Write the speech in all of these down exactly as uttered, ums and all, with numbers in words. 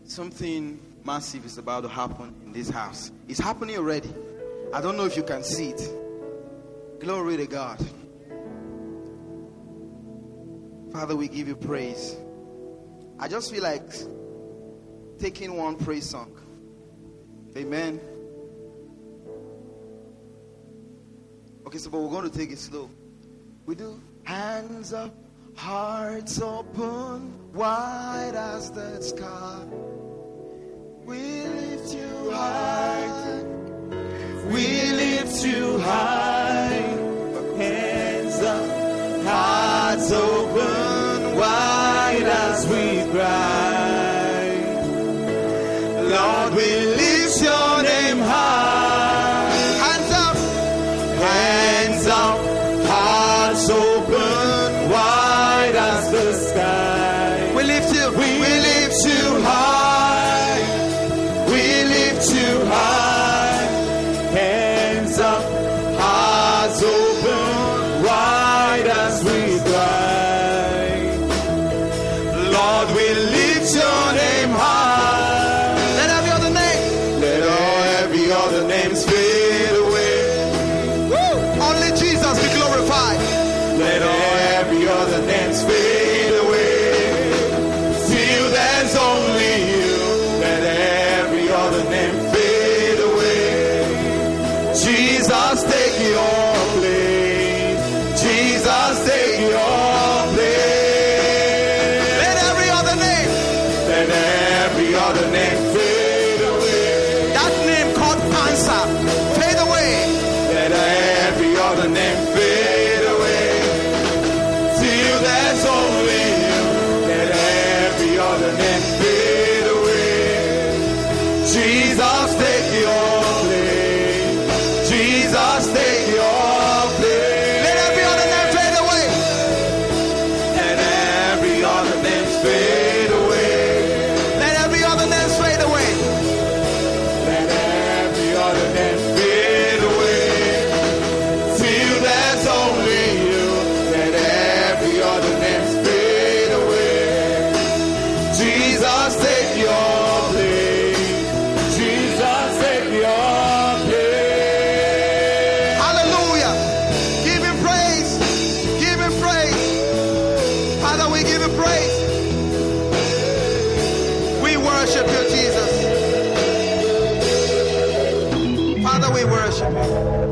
Something massive is about to happen in this house. It's happening already. I don't know if you can see it. Glory to God. Father, we give you praise. I just feel like taking one praise song. Amen. Okay, so but we're going to take it slow. We do hands up, hearts open, wide as the sky. We lift you high. We lift you high. Hands up, hearts open, wide as we cry. Lord, we lift your name high. Hands up, hands up, hearts open, wide as the sky. We lift you, we, we lift you high. We lift you high. Hands up, hearts open, wide as we cry. Lord, we lift your name high. Let every other name, let all every other names fade away. Woo! Only Jesus be glorified. Let all every other names fade away. Till there's only you. Let every other name fade away. Jesus, take your place. Jesus, take your place. Let every other name, let every other name fade away. That name called cancer, fade away. Let every other name fade away. Till there's only you. Let every other name fade away. Jesus, take your place. Jesus, take your place. Let every other name fade away. Let every other name fade away. Let every other name fade away. Let every other name fade away. Till there's only you. Let every other name fade away. Jesus, take your place. Jesus, take your place. Hallelujah. Give him praise. Give him praise. Father, we give you praise. We worship you, Jesus. Father, we worship you.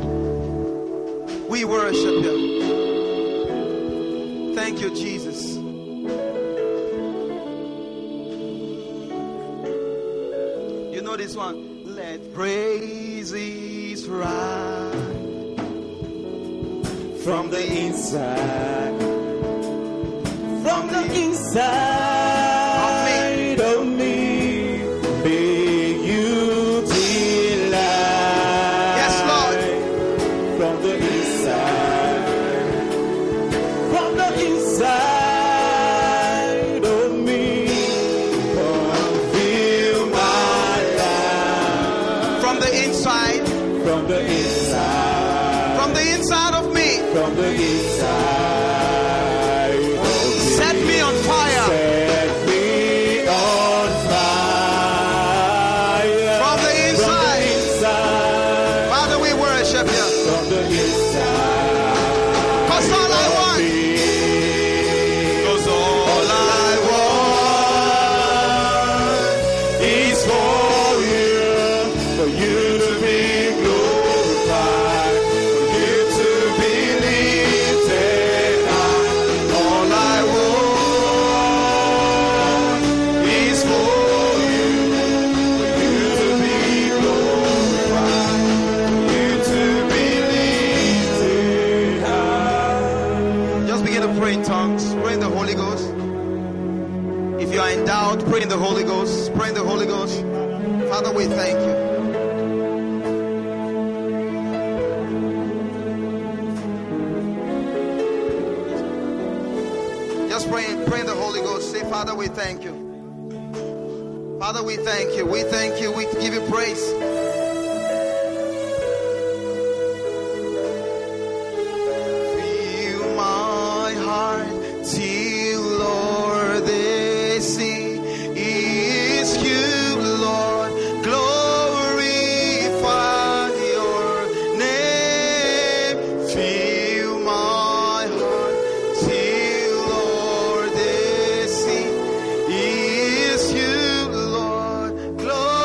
We worship you. Thank you, Jesus. You know this one? Let praises rise from the inside, from the inside of me. May you delight. Yes, Lord. From the inside, from the inside of me. Fulfill my life. From the inside, from the inside, from the inside of me. From the inside, set me on fire. Set me on fire. From the inside, from the inside. Father, we worship you. From the inside, 'cause all I want, 'cause all I want is for you, for you to be glorified, for you to be lifted high. All I want is for you, for you to be glorified, for you to be lifted high. Just begin to pray in tongues. Pray in the Holy Ghost. If you are in doubt, pray in the Holy Ghost. Pray in the Holy Ghost. Father, we thank you. Just pray, pray in the Holy Ghost. Say, Father, we thank you. Father, we thank you. We thank you. We give you praise. Fill my heart till, Lord, they see is bless you, Lord.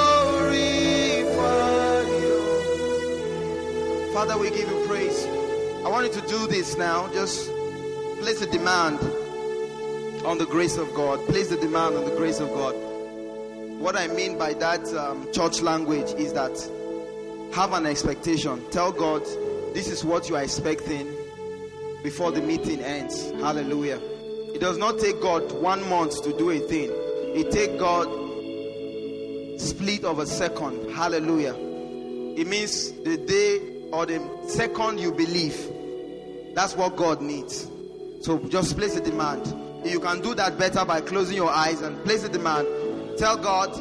Glorify you. Father, we give you praise. I want you to do this now. Just place a demand on the grace of God. Place the demand on the grace of God. What I mean by that um, church language is that have an expectation. Tell God, this is what you are expecting before the meeting ends. Hallelujah. It does not take God one month to do a thing. It takes God split of a second. Hallelujah. It means the day or the second you believe. That's what God needs. So just place a demand. You can do that better by closing your eyes and place a demand. Tell God,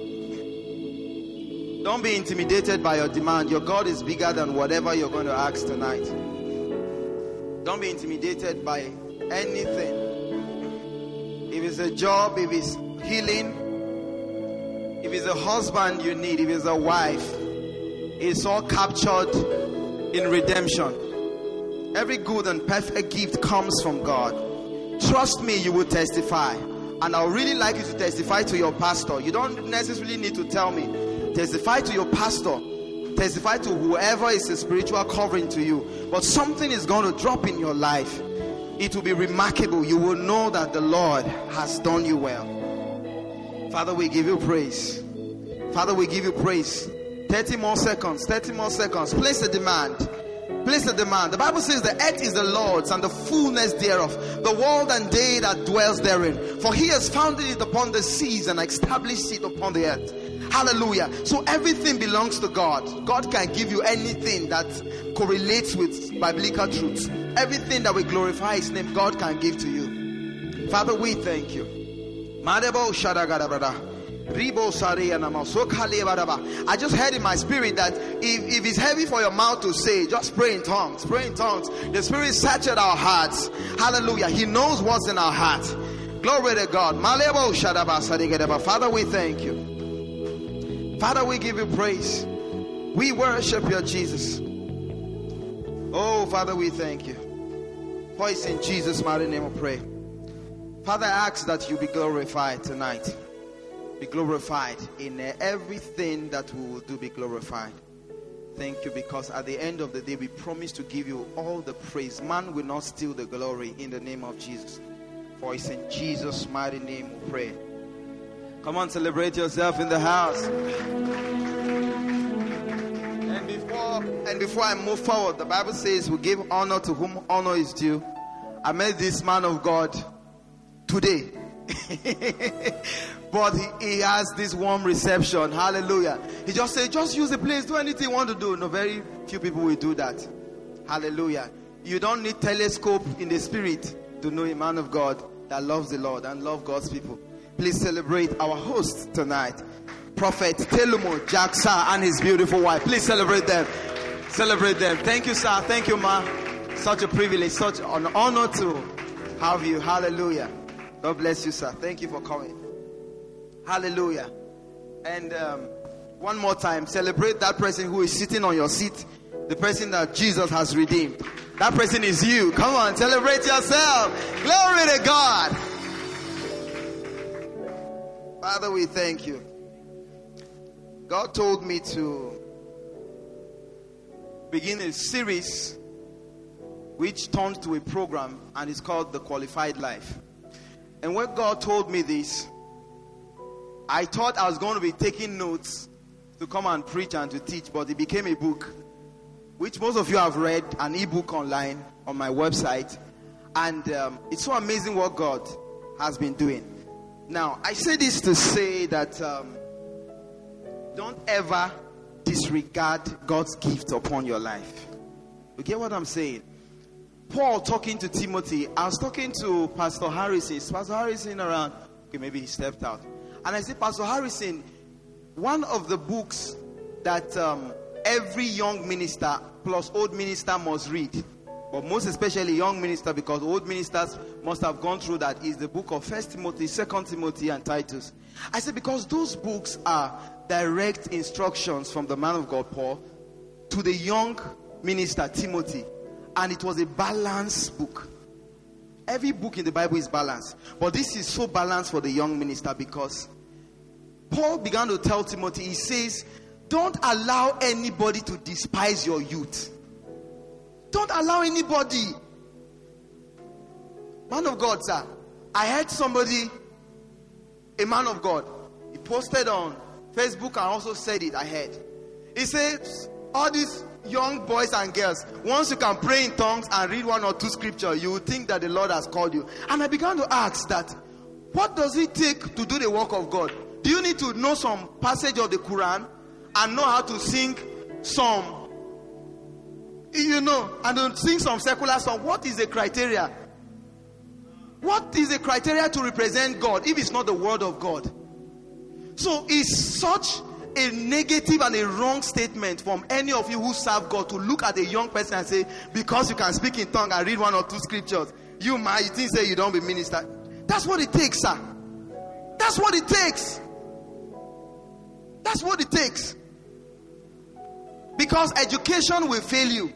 don't be intimidated by your demand. Your God is bigger than whatever you're going to ask tonight. Don't be intimidated by anything. If it's a job, if it's healing, if it's a husband you need, if it's a wife, it's all captured in redemption. Every good and perfect gift comes from God. Trust me, you will testify. And I would really like you to testify to your pastor. You don't necessarily need to tell me. Testify to your pastor. Testify to whoever is a spiritual covering to you. But something is going to drop in your life. It will be remarkable. You will know that the Lord has done you well. Father, we give you praise. Father, we give you praise. thirty more seconds. thirty more seconds. Place a demand. Place a demand. The Bible says the earth is the Lord's and the fullness thereof, the world and they that dwells therein. For he has founded it upon the seas and established it upon the earth. Hallelujah. So everything belongs to God. God can give you anything that correlates with biblical truth. Everything that will glorify his name, God can give to you. Father, we thank you. I just heard in my spirit that if, if it's heavy for your mouth to say, just pray in tongues. Pray in tongues. The Spirit searches our hearts. Hallelujah. He knows what's in our heart. Glory to God. Father, we thank you. Father, we give you praise. We worship you, Jesus. Oh, Father, we thank you. For it's in Jesus' mighty name we pray. Father, I ask that you be glorified tonight. Be glorified in everything that we will do. Be glorified. Thank you, because at the end of the day we promise to give you all the praise. Man will not steal the glory, in the name of Jesus. For it's in Jesus' mighty name we pray. Come on, celebrate yourself in the house. And before and before I move forward, the Bible says we give honor to whom honor is due. I met this man of God today. But he, he has this warm reception. Hallelujah. He just said, just use the place, do anything you want to do. No, very few people will do that. Hallelujah. You don't need telescope in the spirit to know a man of God that loves the Lord and loves God's people. Please celebrate our host tonight, Prophet Telumo Jaksa and his beautiful wife. Please celebrate them. Celebrate them. Thank you, sir. Thank you, ma. Such a privilege, such an honor to have you. Hallelujah. God bless you, sir. Thank you for coming. Hallelujah. And um, one more time, celebrate that person who is sitting on your seat, the person that Jesus has redeemed. That person is you. Come on, celebrate yourself. Glory to God. Father, we thank you. God told me to begin a series which turned to a program, and it's called The Qualified Life. And when God told me this, I thought I was going to be taking notes to come and preach and to teach, but it became a book, which most of you have read, an ebook online on my website. And um, it's so amazing what God has been doing. Now, I say this to say that um, don't ever disregard God's gift upon your life. You get what I'm saying? Paul talking to Timothy. I was talking to Pastor Harrison. Is Pastor Harrison around? Okay, maybe he stepped out. And I said, Pastor Harrison, one of the books that um, every young minister plus old minister must read, but most especially young minister, because old ministers must have gone through that, is the book of First Timothy, Second Timothy, and Titus. I said, because those books are direct instructions from the man of God, Paul, to the young minister, Timothy. And it was a balanced book. Every book in the Bible is balanced. But this is so balanced for the young minister because Paul began to tell Timothy, he says, don't allow anybody to despise your youth. Don't allow anybody. Man of God, sir, I heard somebody, a man of God, he posted on Facebook and also said it, I heard. He says, all these young boys and girls, once you can pray in tongues and read one or two scriptures, you will think that the Lord has called you. And I began to ask that, what does it take to do the work of God? Do you need to know some passage of the Quran and know how to sing some, you know, and to sing some secular song? What is the criteria? What is the criteria to represent God if it's not the word of God? So it's such a negative and a wrong statement from any of you who serve God to look at a young person and say, because you can speak in tongue and read one or two scriptures, you might you think say you don't be minister. That's what it takes, sir. That's what it takes. That's what it takes. Because education will fail you.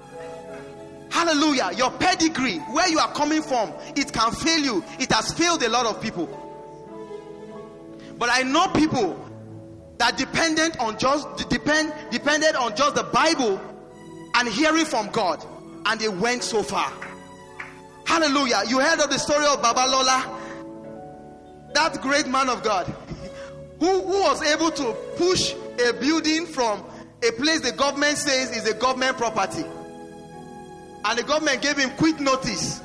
Hallelujah. Your pedigree, where you are coming from, it can fail you. It has failed a lot of people. But I know people that dependent on just depend depended on just the Bible and hearing from God, and they went so far. Hallelujah. You heard of the story of Babalola, that great man of God, who, who was able to push a building from a place the government says is a government property. And the government gave him quick notice.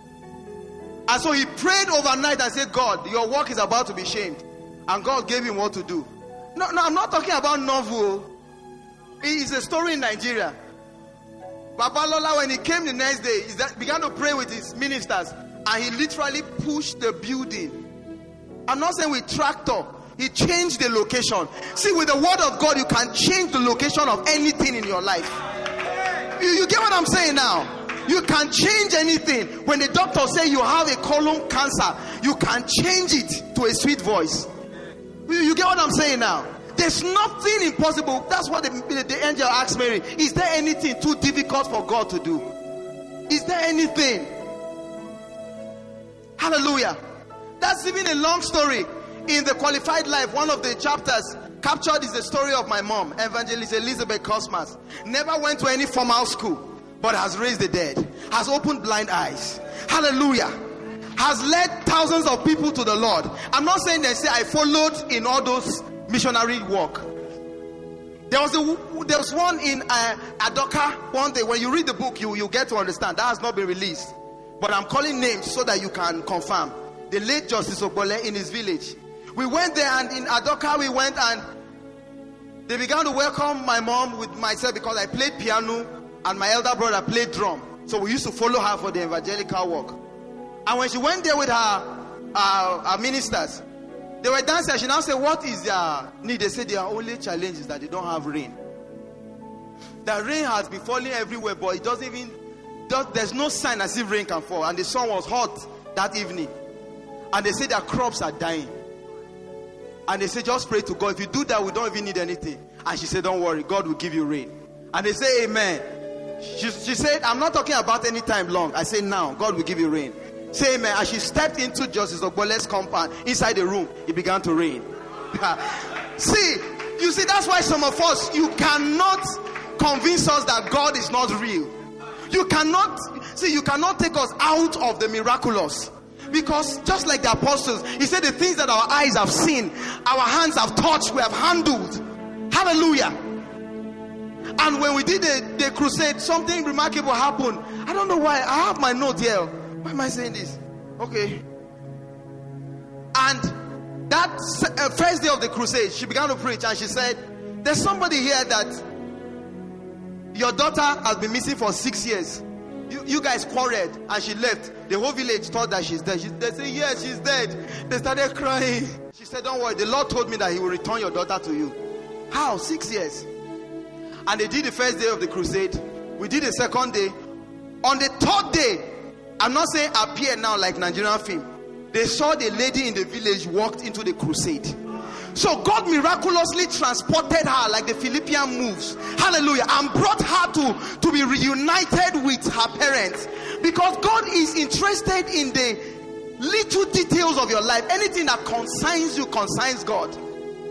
And so he prayed overnight and said, God, your work is about to be shamed. And God gave him what to do. No, no, I'm not talking about novel. It is a story in Nigeria. Babalola, when he came the next day, he began to pray with his ministers. And he literally pushed the building. I'm not saying with tractor. He changed the location. See, with the word of God, you can change the location of anything in your life. You, you get what I'm saying now? You can change anything. When the doctor say you have a colon cancer, you can change it to a sweet voice. You, you get what I'm saying now? There's nothing impossible. That's what the, the, the angel asked Mary. Is there anything too difficult for God to do? Is there anything? Hallelujah. That's even a long story. In the Qualified Life, one of the chapters captured is the story of my mom, Evangelist Elizabeth Cosmas. Never went to any formal school, but has raised the dead, has opened blind eyes. Hallelujah. Has led thousands of people to the Lord. I'm not saying they say I followed in all those missionary work. There was a, there was one in uh, Adoka one day. When you read the book, you, you get to understand. That has not been released. But I'm calling names so that you can confirm. The late Justice Ogbole in his village. We went there, and in Adoka we went, and they began to welcome my mom with myself because I played piano and my elder brother played drum. So we used to follow her for the evangelical work. And when she went there with her, uh, her ministers, they were dancing. She now said, what is their need? They said their only challenge is that they don't have rain. The rain has been falling everywhere, but it doesn't even, does, there's no sign as if rain can fall. And the sun was hot that evening. And they said their crops are dying. And they say, just pray to God. If you do that, we don't even need anything. And she said, don't worry, God will give you rain. And they say, amen. She, she said, I'm not talking about any time long. I say, now, God will give you rain. Say amen. As she stepped into Justice Ogbole's compound, inside the room, it began to rain. See, you see, that's why some of us, you cannot convince us that God is not real. You cannot, see, you cannot take us out of the miraculous. Because just like the apostles, he said the things that our eyes have seen, our hands have touched, we have handled. Hallelujah. And when we did the, the crusade, something remarkable happened. I don't know why. I have my note here. Why am I saying this? Okay. And that uh, first day of the crusade, she began to preach, and she said, there's somebody here that your daughter has been missing for six years. You, you guys quarreled and she left. The whole village thought that she's dead. She, they said, yes, she's dead. They started crying. She said, don't worry. The Lord told me that he will return your daughter to you. How? Six years. And they did the first day of the crusade. We did the second day. On the third day, I'm not saying appear now like Nigerian film. They saw the lady in the village walked into the crusade. So God miraculously transported her like the Philippian moves. Hallelujah. And brought her to, to be reunited with her parents. Because God is interested in the little details of your life. Anything that concerns you concerns God.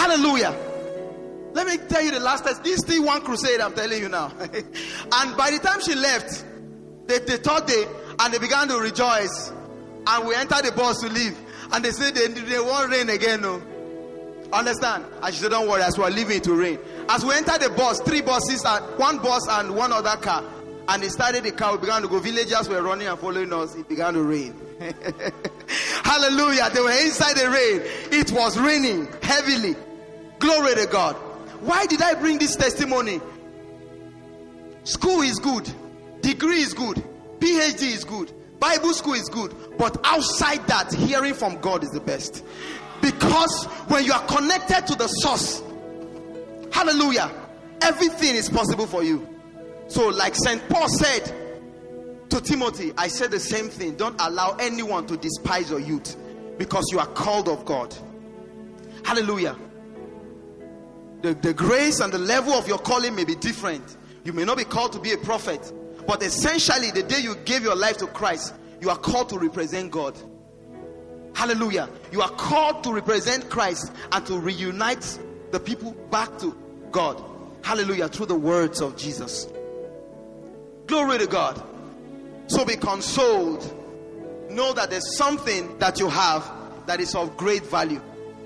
Hallelujah. Let me tell you the last test. This is still one crusade, I'm telling you now. And by the time she left, the, the third day, and they began to rejoice. And we entered the bus to leave. And they said they, they won't rain again. No. Understand? And she said, don't worry, as we are leaving it to rain. As we entered the bus, three buses, and one bus and one other car. And they started the car, we began to go. Villagers were running and following us. It began to rain. Hallelujah. They were inside the rain. It was raining heavily. Glory to God. Why did I bring this testimony? School is good. Degree is good. P H D is good. Bible school is good. But outside that, hearing from God is the best. Because when you are connected to the source, hallelujah, everything is possible for you. So like Saint Paul said to Timothy, I said the same thing. Don't allow anyone to despise your youth, because you are called of God. Hallelujah. The, the grace and the level of your calling may be different. You may not be called to be a prophet, but essentially the day you gave your life to Christ, you are called to represent God. Hallelujah. You are called to represent Christ and to reunite the people back to God. Hallelujah. Through the words of Jesus. Glory to God. So be consoled. Know that there's something that you have that is of great value.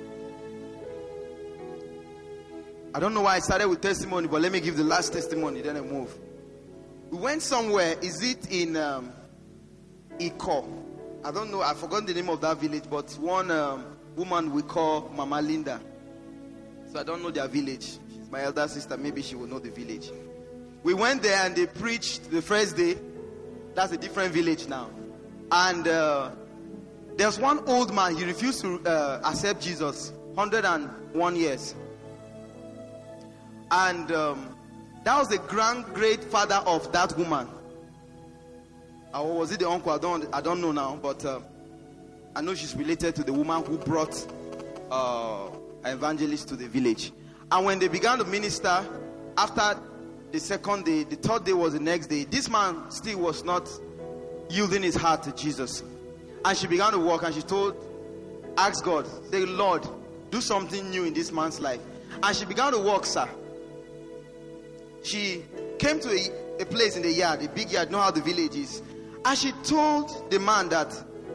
I don't know why I started with testimony, but let me give the last testimony, then I move. We went somewhere. Is it in um, Iko? I don't know. I forgot the name of that village, but one um, woman we call Mama Linda. So I don't know their village. She's my elder sister. Maybe she will know the village. We went there and they preached the first day. That's a different village now. And uh, there's one old man. He refused to uh, accept Jesus. one hundred and one years. And um, that was the grand great father of that woman. Or was it the uncle? I don't, I don't know now. But uh, I know she's related to the woman who brought uh, an evangelist to the village. And when they began to minister, after the second day, the third day was the next day, this man still was not yielding his heart to Jesus. And she began to walk, and she told, ask God, say, Lord, do something new in this man's life. And she began to walk, sir. She came to a, a place in the yard, a big yard, know how the village is. And she told the man that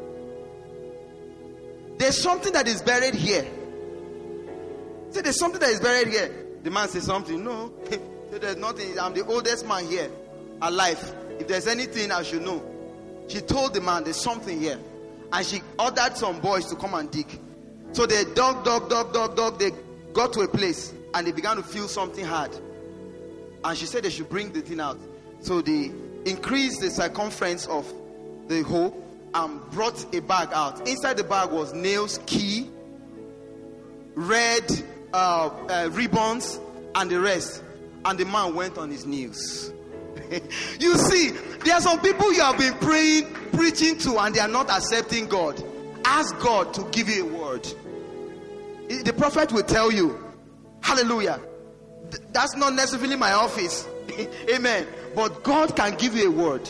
there's something that is buried here. Say, there's something that is buried here. The man said something. No, there's nothing. I'm the oldest man here alive. If there's anything, I should know. She told the man there's something here. And she ordered some boys to come and dig. So they dug, dug, dug, dug, dug. They got to a place and they began to feel something hard. And she said they should bring the thing out. So they increased the circumference of the hole and brought a bag out. Inside the bag was nails, key, red uh, uh, ribbons, and the rest. And the man went on his knees. You see, there are some people you have been praying, preaching to, and they are not accepting God. Ask God to give you a word. The prophet will tell you. Hallelujah. That's not necessarily my office. Amen. But God can give you a word.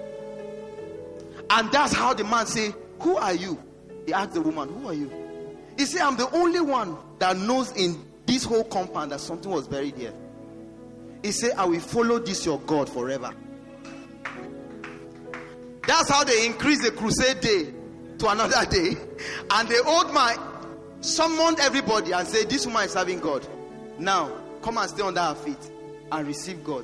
And that's how the man say, who are you? He asked the woman, who are you? He said, I'm the only one that knows in this whole compound that something was buried here. He said, I will follow this your God forever. That's how they increased the crusade day to another day. And the old man summoned everybody and said, this woman is serving God. Now, come and stay under her feet and receive God.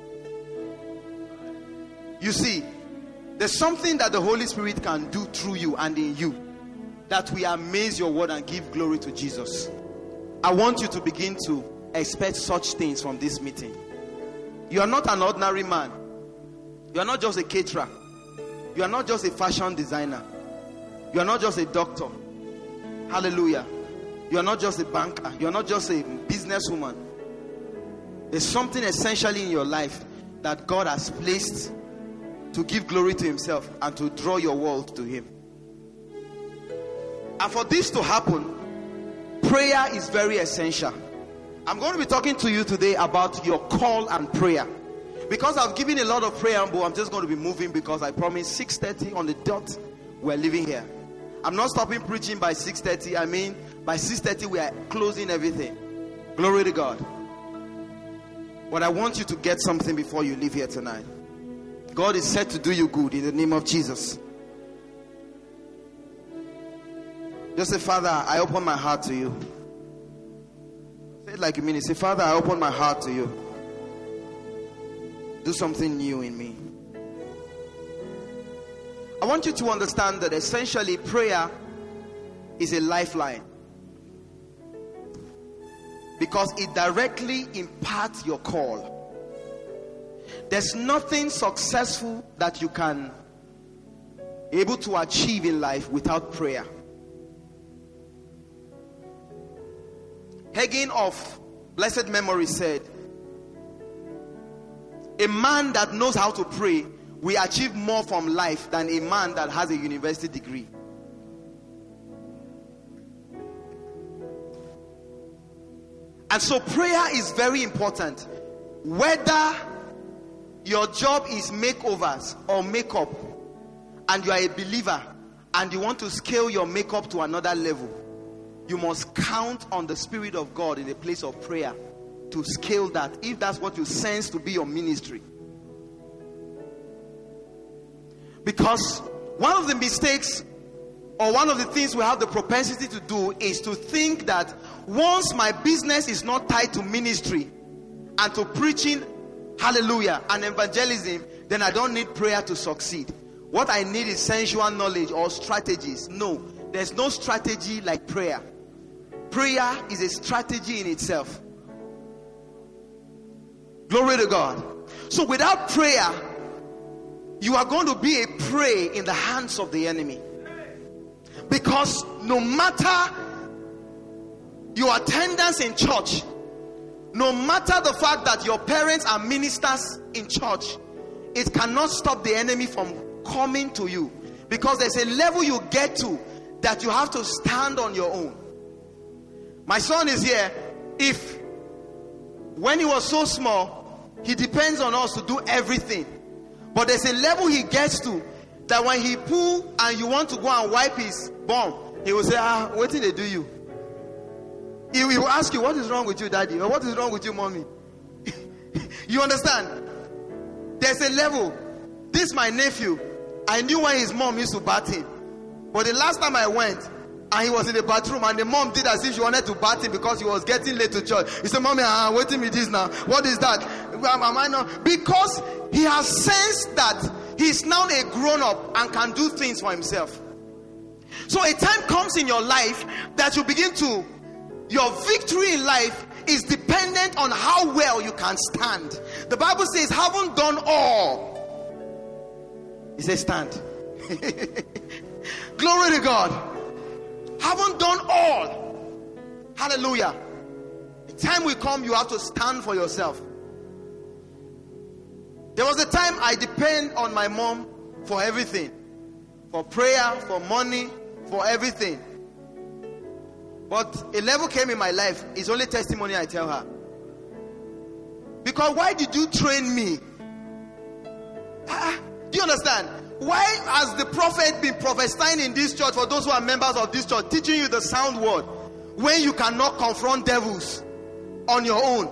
You see, there's something that the Holy Spirit can do through you and in you that will amaze your word and give glory to Jesus. I want you to begin to expect such things from this meeting. You are not an ordinary man. You are not just a caterer. You are not just a fashion designer. You are not just a doctor. Hallelujah. You are not just a banker. You are not just a businesswoman. There's something essentially in your life that God has placed to give glory to himself and to draw your world to him. And for this to happen, prayer is very essential. I'm going to be talking to you today about your call and prayer. Because I've given a lot of preamble, I'm just going to be moving because I promised six thirty on the dot we're leaving here. I'm not stopping preaching by six thirty. I mean, by six thirty we are closing everything. Glory to God. But I want you to get something before you leave here tonight. God is set to do you good in the name of Jesus. Just say, Father, I open my heart to you. Say it like you mean it. Say, Father, I open my heart to you. Do something new in me. I want you to understand that essentially prayer is a lifeline. Because it directly imparts your call. There's nothing successful that you can be able to achieve in life without prayer. Hagin of blessed memory said, a man that knows how to pray will achieve more from life than a man that has a university degree. And so prayer is very important. Whether your job is makeovers or makeup, and you are a believer and you want to scale your makeup to another level, you must count on the Spirit of God in a place of prayer to scale that, if that's what you sense to be your ministry. Because one of the mistakes, or one of the things we have the propensity to do, is to think that once my business is not tied to ministry and to preaching, hallelujah, and evangelism, then I don't need prayer to succeed. What I need is sensual knowledge or strategies. No, there's no strategy like prayer. Prayer is a strategy in itself. Glory to God. So without prayer, you are going to be a prey in the hands of the enemy. Because no matter your attendance in church, no matter the fact that your parents are ministers in church, it cannot stop the enemy from coming to you. Because there's a level you get to that you have to stand on your own. My son is here. If when he was so small, he depends on us to do everything. But there's a level he gets to that when he pull and you want to go and wipe his bum, he will say, ah, what did they do you? He will ask you, what is wrong with you, daddy? Or what is wrong with you, mommy? You understand? There's a level. This my nephew. I knew when his mom used to bat him. But the last time I went, and he was in the bathroom, and the mom did as if she wanted to bat him because he was getting late to church. He said, mommy, I'm waiting me this now. What is that? Am I not? Because he has sensed that he's now a grown-up and can do things for himself. So a time comes in your life that you begin to, your victory in life is dependent on how well you can stand. The Bible says, haven't done all. He says, stand. Glory to God. Haven't done all. Hallelujah. The time will come, you have to stand for yourself. There was a time I depend on my mom for everything. For prayer, for money, for everything. But a level came in my life. It's only testimony I tell her. Because why did you train me? Ah, do you understand? Why has the prophet been prophesying in this church, for those who are members of this church, teaching you the sound word, when you cannot confront devils on your own?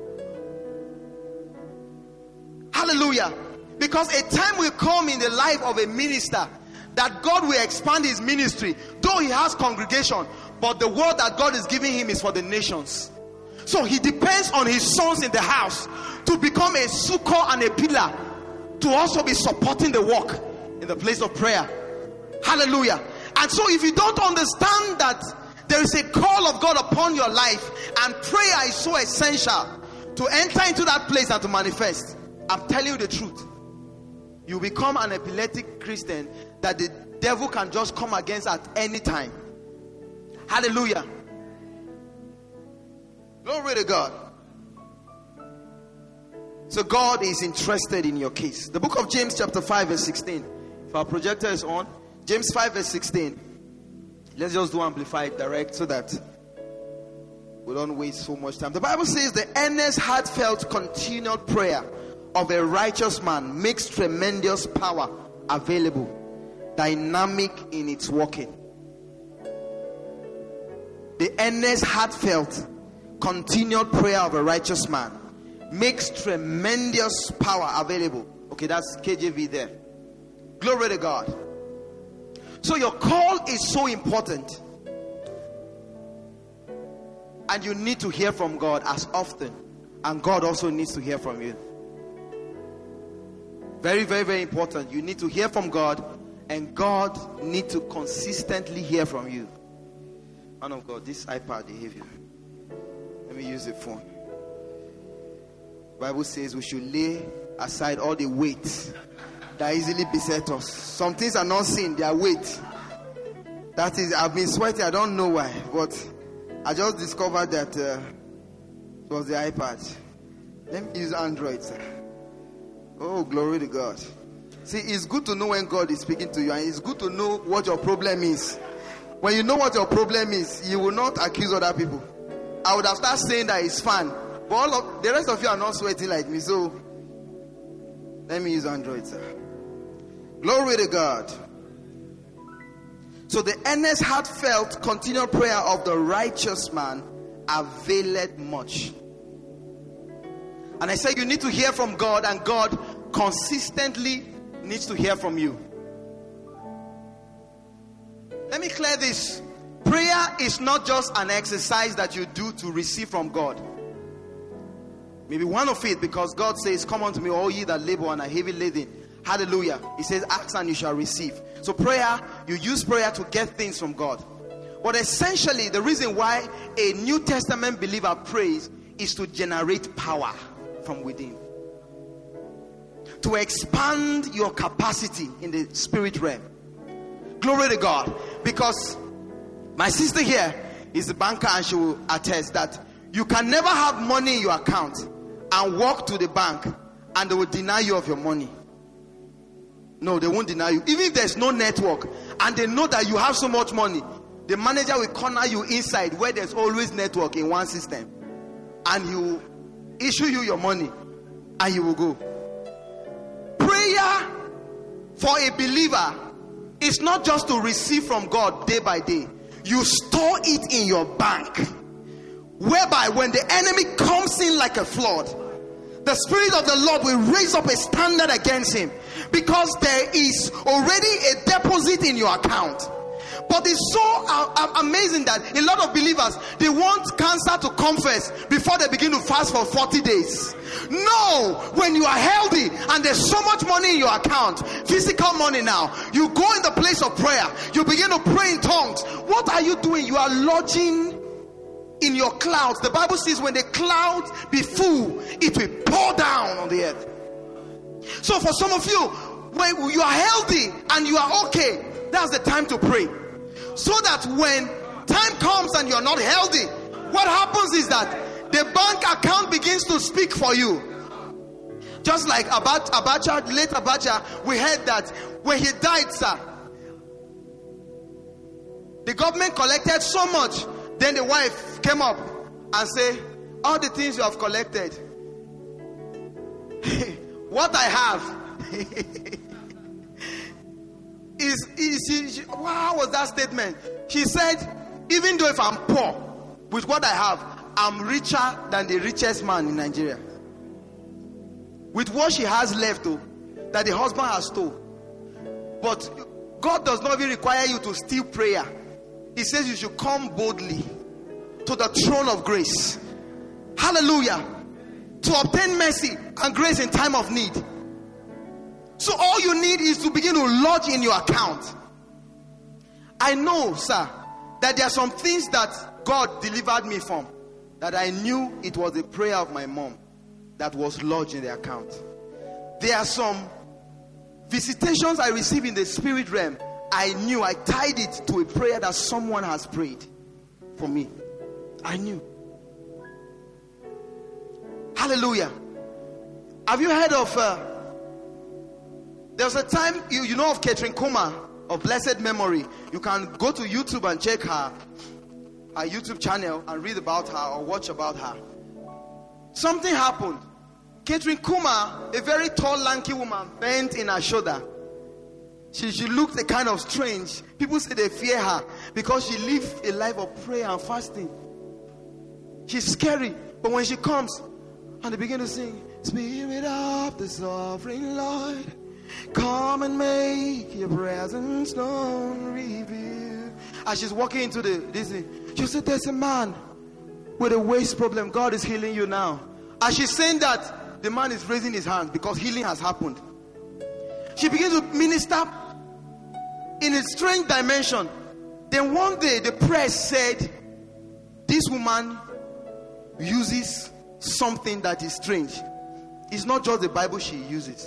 Hallelujah. Because a time will come in the life of a minister that God will expand his ministry, though he has congregation, but the word that God is giving him is for the nations. So he depends on his sons in the house to become a succor and a pillar, to also be supporting the work in the place of prayer. Hallelujah. And so if you don't understand that there is a call of God upon your life, and prayer is so essential to enter into that place and to manifest, I'm telling you the truth, you become an epileptic Christian that the devil can just come against at any time. Hallelujah. Glory to God. So God is interested in your case. The book of James chapter five verse sixteen. If our projector is on, James five verse sixteen. Let's just do amplified direct so that we don't waste so much time. The Bible says the earnest, heartfelt, continual prayer of a righteous man makes tremendous power available, dynamic in its working. The earnest, heartfelt, continual prayer of a righteous man makes tremendous power available. Okay, that's K J V there. Glory to God. So your call is so important. And you need to hear from God as often. And God also needs to hear from you. Very, very, very important. You need to hear from God. And God needs to consistently hear from you. Man of God, this iPad they have you. Let me use the phone. The Bible says we should lay aside all the weight that easily beset us. Some things are not sin, they are weight. That is, I've been sweating, I don't know why, but I just discovered that uh, it was the iPad. Let me use Android, sir. Oh, glory to God. See, it's good to know when God is speaking to you, and it's good to know what your problem is. When you know what your problem is, you will not accuse other people. I would have started saying that it's fun, but all of the rest of you are not sweating like me. So let me use Android, sir. Glory to God. So the earnest, heartfelt, continual prayer of the righteous man availeth much. And I said you need to hear from God, and God consistently needs to hear from you. Let me clear this. Prayer is not just an exercise that you do to receive from God. Maybe one of it, because God says, come unto me, all ye that labor and are heavy laden. Hallelujah. He says, ask and you shall receive. So prayer, you use prayer to get things from God. But essentially, the reason why a New Testament believer prays is to generate power from within. To expand your capacity in the spirit realm. Glory to God. Because my sister here is a banker, and she will attest that you can never have money in your account and walk to the bank and they will deny you of your money. No, they won't deny you. Even if there's no network and they know that you have so much money, the manager will corner you inside where there's always network in one system, and he will issue you your money and you will go. Prayer for a believer is not just to receive from God day by day. You store it in your bank, whereby when the enemy comes in like a flood, the Spirit of the Lord will raise up a standard against him, because there is already a deposit in your account. But it's so uh, amazing that a lot of believers, they want cancer to come first before they begin to fast for forty days. No, when you are healthy and there's so much money in your account, physical money now, you go in the place of prayer, you begin to pray in tongues. What are you doing? You are lodging in your clouds. The Bible says when the clouds be full, it will pour down on the earth. So for some of you, when you are healthy and you are okay, that's the time to pray. So that when time comes and you're not healthy, what happens is that the bank account begins to speak for you. Just like Abacha, Abacha, late Abacha, we heard that when he died, sir, the government collected so much. Then the wife came up and said, all the things you have collected, what I have is, is, is how was that statement? She said, even though if I'm poor with what I have, I'm richer than the richest man in Nigeria. With what she has left, though, that the husband has stole. But God does not even require you to steal prayer. He says you should come boldly to the throne of grace. Hallelujah. To obtain mercy and grace in time of need. So all you need is to begin to lodge in your account. I know, sir, that there are some things that God delivered me from, that I knew it was the prayer of my mom that was lodged in the account. There are some visitations I received in the spirit realm. I knew, I tied it to a prayer that someone has prayed for me. I knew. Hallelujah. Have you heard of uh, there was a time, you, you know of Catherine Kuma of blessed memory. You can go to YouTube and check her her YouTube channel and read about her or watch about her. Something happened. Catherine Kuma, a very tall, lanky woman, bent in her shoulder. She, she looked a kind of strange. People say they fear her because she lived a life of prayer and fasting. She's scary. But when she comes and they begin to sing, Spirit of the Sovereign Lord, come and make your presence known, reveal. As she's walking into the this thing, she said, there's a man with a waist problem. God is healing you now. As she's saying that, the man is raising his hand because healing has happened. She begins to minister in a strange dimension. Then one day the press said, this woman uses something that is strange. It's not just the Bible she uses.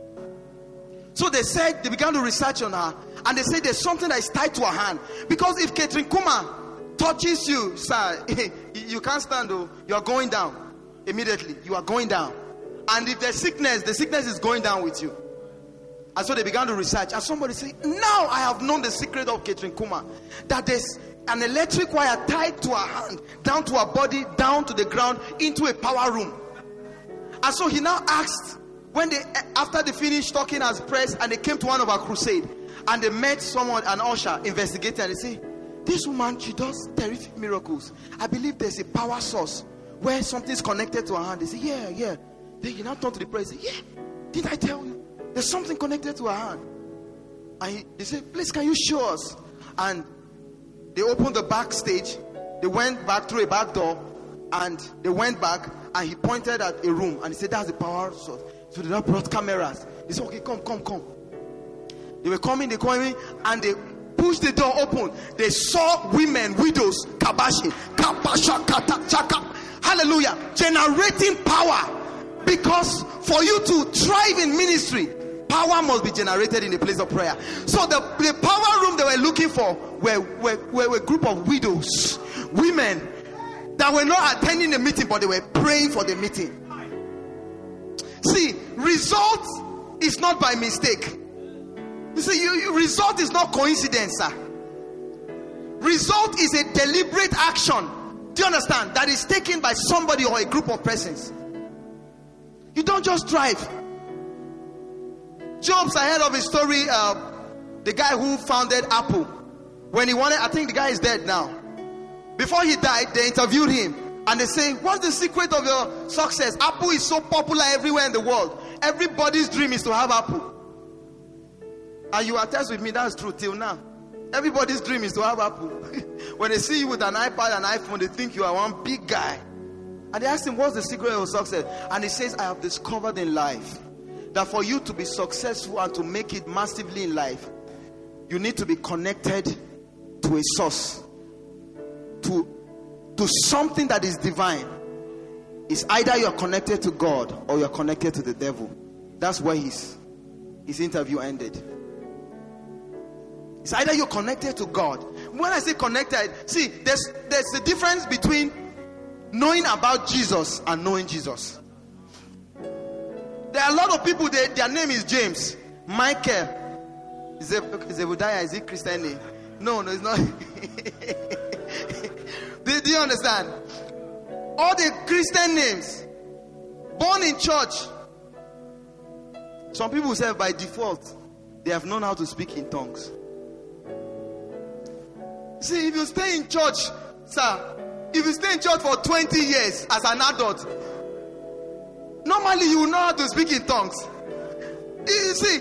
So they said, they began to research on her, and they said there's something that is tied to her hand. Because if Catherine Kuma touches you, sir, you can't stand, though. You are going down immediately. You are going down. And if there's sickness, the sickness is going down with you. And so they began to research. And somebody said, now I have known the secret of Catherine Kuma. That there's an electric wire tied to her hand, down to her body, down to the ground, into a power room. And so he now asked, when they, after they finished talking as press, and they came to one of our crusade, and they met someone, an usher, investigator, and they say, this woman, she does terrific miracles. I believe there's a power source where something's connected to her hand. They say, yeah, yeah. Then he now turned to the press and said, yeah, did I tell you? There's something connected to her hand. And he, they said, please, can you show us? And they opened the backstage. They went back through a back door, and they went back, and he pointed at a room, and he said, that's the power source. So they now brought cameras. They said, okay, come, come, come. They were coming, they coming, and they pushed the door open. They saw women, widows, kabashi, kabasha, kata, chaka, hallelujah, generating power. Because for you to thrive in ministry, power must be generated in a place of prayer. So the, the power room they were looking for were, were, were, were a group of widows, women that were not attending the meeting, but they were praying for the meeting. See, result is not by mistake. You see, you, you, result is not coincidence, sir. Result is a deliberate action. Do you understand? That is taken by somebody or a group of persons. You don't just drive. Jobs, I heard of a story. Uh, the guy who founded Apple, when he wanted, I think the guy is dead now. Before he died, they interviewed him, and they say, what's the secret of your success? Apple is so popular everywhere in the world. Everybody's dream is to have Apple. And you attest with me, that's true till now. Everybody's dream is to have Apple. When they see you with an iPad and iPhone, they think you are one big guy. And they asked him, what's the secret of success? And he says, I have discovered in life that for you to be successful and to make it massively in life, you need to be connected to a source, to, to something that is divine. It's either you're connected to God or you're connected to the devil. That's where his, his interview ended. It's either you're connected to God. When I say connected, see, there's, there's a difference between knowing about Jesus and knowing Jesus. There are a lot of people, they, their name is James, Michael, Zebediah, is it Christian name? No, no, it's not. do, do you understand? All the Christian names, born in church. Some people say by default, they have known how to speak in tongues. See, if you stay in church, sir, if you stay in church for twenty years as an adult, normally you will know how to speak in tongues. You see,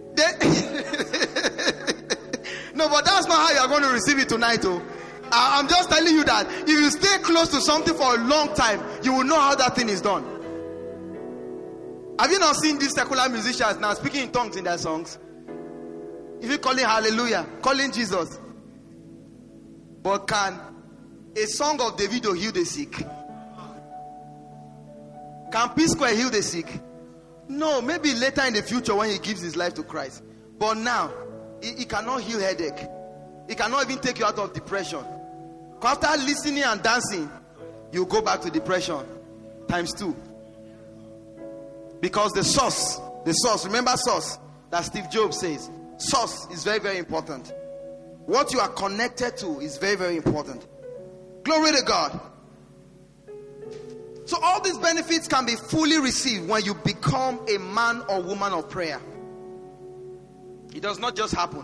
no, but that's not how you are going to receive it tonight. Oh, I'm just telling you that if you stay close to something for a long time, you will know how that thing is done. Have you not seen these secular musicians now speaking in tongues in their songs? If you calling hallelujah, calling Jesus. But can a song of Davido heal the sick? Can P Square heal the sick? No, maybe later in the future when he gives his life to Christ. But now, he, he cannot heal headache. He cannot even take you out of depression. After listening and dancing, you go back to depression times two. Because the source, the source, remember source that Steve Jobs says, source is very, very important. What you are connected to is very, very important. Glory to God. So all these benefits can be fully received when you become a man or woman of prayer. It does not just happen.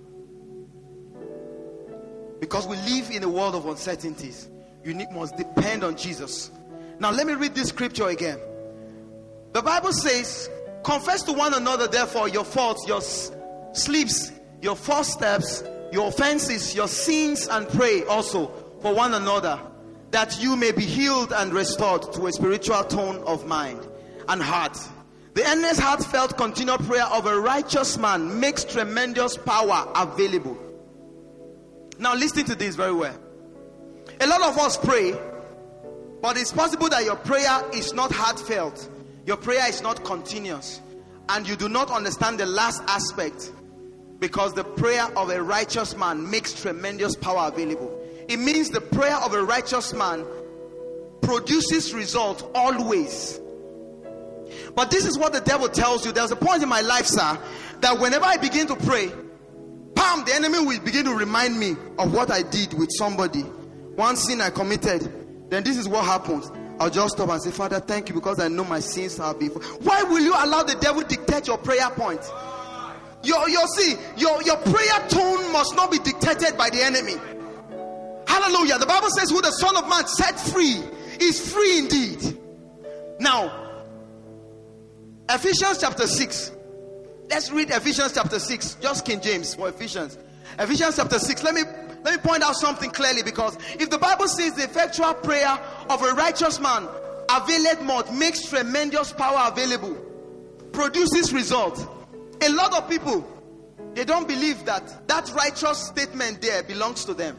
Because we live in a world of uncertainties. You need, must depend on Jesus. Now let me read this scripture again. The Bible says, confess to one another therefore your faults, your s- sleeps, your false steps, your offenses, your sins, and pray also for one another, that you may be healed and restored to a spiritual tone of mind and heart. The earnest, heartfelt, continual prayer of a righteous man makes tremendous power available. Now listen to this very well. A lot of us pray, but it's possible that your prayer is not heartfelt. Your prayer is not continuous. And you do not understand the last aspect. Because the prayer of a righteous man makes tremendous power available. It means the prayer of a righteous man produces results always. But this is what the devil tells you. There's a point in my life, sir, that whenever I begin to pray, bam, the enemy will begin to remind me of what I did with somebody. One sin I committed. Then this is what happens. I'll just stop and say, Father, thank you because I know my sins have been. Why will you allow the devil dictate your prayer point? Your, your see, your, your prayer tone must not be dictated by the enemy. Hallelujah. The Bible says, who the Son of Man set free is free indeed. Now, Ephesians chapter six. Let's read Ephesians chapter six. Just King James for Ephesians. Ephesians chapter six. Let me let me point out something clearly, because if the Bible says the effectual prayer of a righteous man availeth much, makes tremendous power available, produces result. A lot of people, they don't believe that that righteous statement there belongs to them.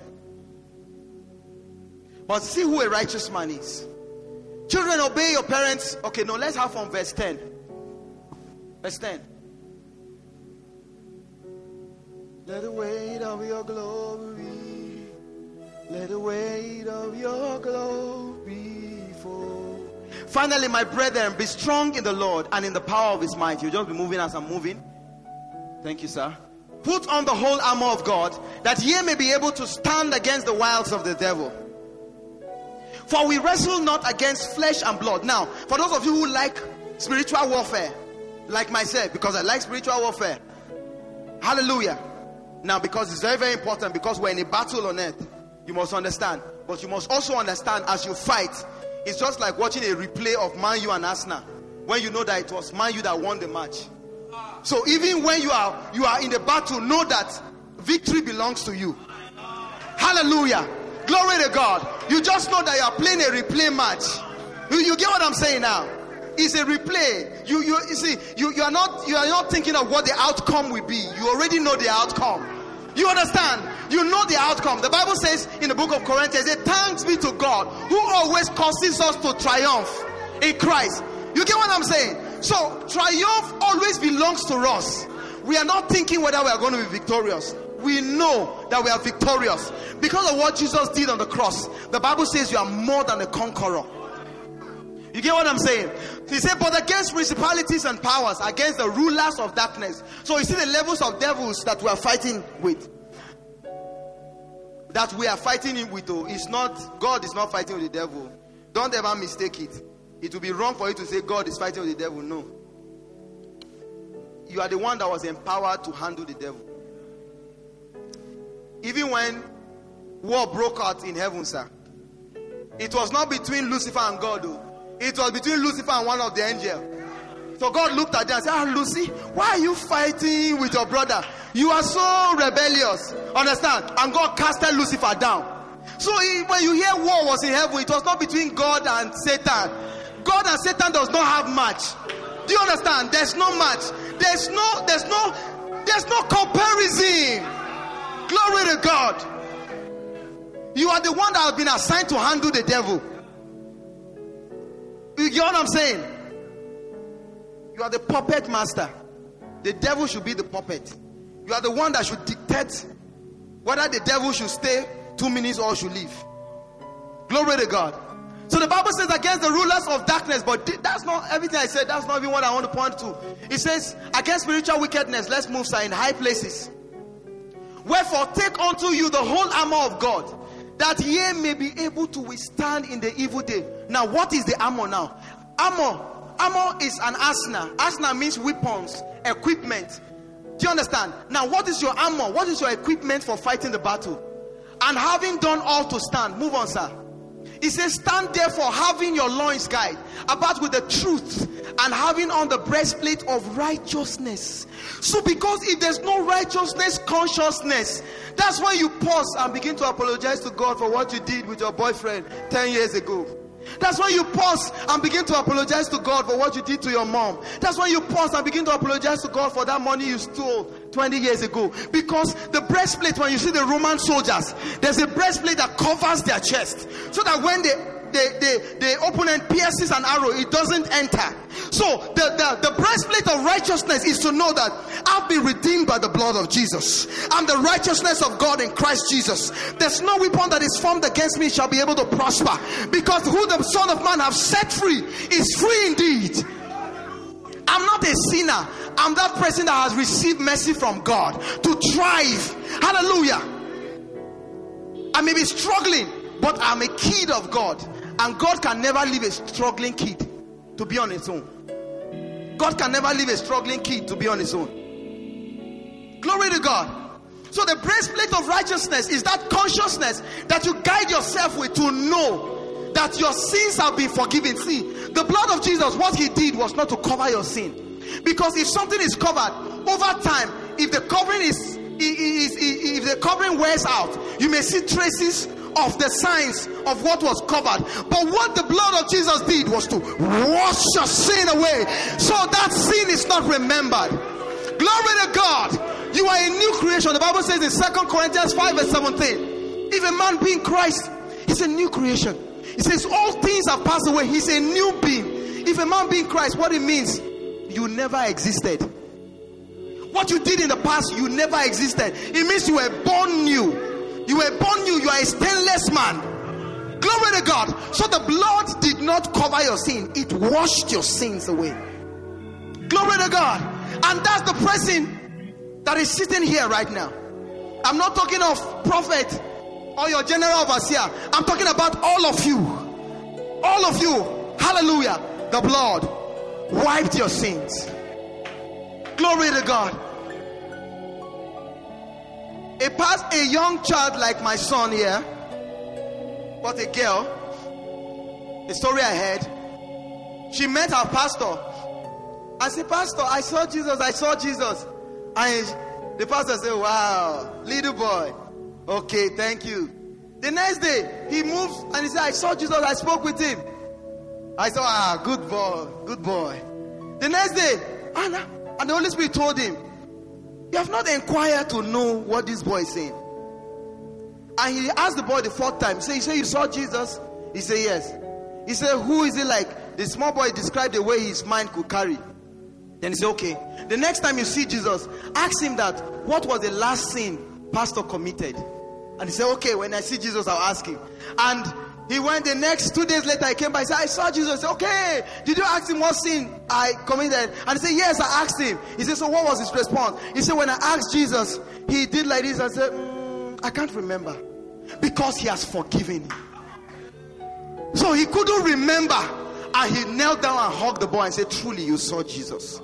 But see who a righteous man is. Children, obey your parents. Okay, no, let's have from verse ten. Verse ten. Let the weight of your glory, let the weight of your glory fall. Finally, my brethren, be strong in the Lord and in the power of his might. You'll just be moving as I'm moving. Thank you, sir. Put on the whole armor of God, that ye may be able to stand against the wiles of the devil. For we wrestle not against flesh and blood. Now, for those of you who like spiritual warfare, like myself, because I like spiritual warfare. Hallelujah. Now, because it's very, very important, because we're in a battle on earth, you must understand. But you must also understand, as you fight, it's just like watching a replay of Man U and Arsenal, when you know that it was Man U that won the match. So even when you are you are in the battle, know that victory belongs to you. Hallelujah. Glory to God. You just know that you are playing a replay match. You, you get what I'm saying now? It's a replay. You, you, you see, you, you are not you are not thinking of what the outcome will be. You already know the outcome. You understand? You know the outcome. The Bible says in the book of Corinthians, thanks be to God who always causes us to triumph in Christ. You get what I'm saying? So triumph always belongs to us. We are not thinking whether we are going to be victorious. We know that we are victorious because of what Jesus did on the cross. The Bible says you are more than a conqueror. You get what I'm saying? He said, but against principalities and powers, against the rulers of darkness. So you see the levels of devils that we are fighting with. That we are fighting with, oh, it's not, God is not fighting with the devil. Don't ever mistake it. It will be wrong for you to say God is fighting with the devil. No. You are the one that was empowered to handle the devil. Even when war broke out in heaven, sir, it was not between Lucifer and God, though. It was between Lucifer and one of the angels. So God looked at them and said, ah, Lucy, why are you fighting with your brother? You are so rebellious. Understand? And God casted Lucifer down. So he, when you hear war was in heaven, it was not between God and Satan. God and Satan does not have match. Do you understand? There's no match. There's no, there's no, there's no comparison. Glory to God. You are the one that has been assigned to handle the devil. You get what I'm saying? You are the puppet master. The devil should be the puppet. You are the one that should dictate whether the devil should stay two minutes or should leave. Glory to God. So the Bible says against the rulers of darkness, but that's not everything I said. That's not even what I want to point to. It says against spiritual wickedness, let's move, sir, in high places. Wherefore take unto you the whole armor of God, that ye may be able to withstand in the evil day. Now, what is the armor now? Armor. Armor is an arsenal. Arsenal means weapons, equipment. Do you understand? Now, what is your armor? What is your equipment for fighting the battle? And having done all to stand. Move on, sir. He says, stand therefore, having your loins girded about with the truth, and having on the breastplate of righteousness. So because if there's no righteousness consciousness, that's why you pause and begin to apologize to God for what you did with your boyfriend ten years ago. That's why you pause and begin to apologize to God for what you did to your mom. That's why you pause and begin to apologize to God for that money you stole twenty years ago. Because the breastplate, when you see the Roman soldiers, there's a breastplate that covers their chest, so that when they The, the, the opponent pierces an arrow, it doesn't enter. So the, the, the breastplate of righteousness is to know that I've been redeemed by the blood of Jesus. I'm the righteousness of God in Christ Jesus. There's no weapon that is formed against me shall be able to prosper, because who the Son of Man have set free is free indeed. I'm not a sinner. I'm that person that has received mercy from God to thrive. Hallelujah. I may be struggling, but I'm a kid of God. And God can never leave a struggling kid to be on his own. God can never leave a struggling kid to be on his own. Glory to God. So the breastplate of righteousness is that consciousness that you guide yourself with to know that your sins have been forgiven. See, the blood of Jesus, what he did was not to cover your sin. Because if something is covered, over time, if the covering is, is, is if the covering wears out, you may see traces of the signs of what was covered. But what the blood of Jesus did was to wash your sin away, so that sin is not remembered. Glory to God. You are a new creation. The Bible says in Second Corinthians five verse seventeen, if a man be in Christ, he's a new creation. He says all things have passed away. He's a new being. If a man be in Christ, what it means, you never existed. What you did in the past, you never existed. It means you were born new. You were born new. You are a stainless man. Glory to God. So the blood did not cover your sin. It washed your sins away. Glory to God. And that's the person that is sitting here right now. I'm not talking of prophet or your general overseer. I'm talking about all of you. All of you. Hallelujah. The blood wiped your sins. Glory to God. A past, a young child like my son here, but a girl, the story I heard, she met her pastor. I said, Pastor, I saw Jesus, I saw Jesus. And the pastor said, wow, little boy. Okay, thank you. The next day, he moves and he said, I saw Jesus, I spoke with him. I said, ah, good boy, good boy. The next day, and, and the Holy Spirit told him, you have not inquired to know what this boy is saying. And he asked the boy the fourth time. He said, you say you saw Jesus? He said, yes. He said, who is it like? The small boy described the way his mind could carry. Then he said, okay. The next time you see Jesus, ask him that, what was the last sin pastor committed? And he said, okay, when I see Jesus, I'll ask him. And he went the next two days later, he came by, he said, I saw Jesus. I said, okay, did you ask him what sin I committed? And he said, yes, I asked him. He said, so what was his response? He said, when I asked Jesus, he did like this. I said, mm, I can't remember. Because he has forgiven him. So he couldn't remember. And he knelt down and hugged the boy and said, truly you saw Jesus.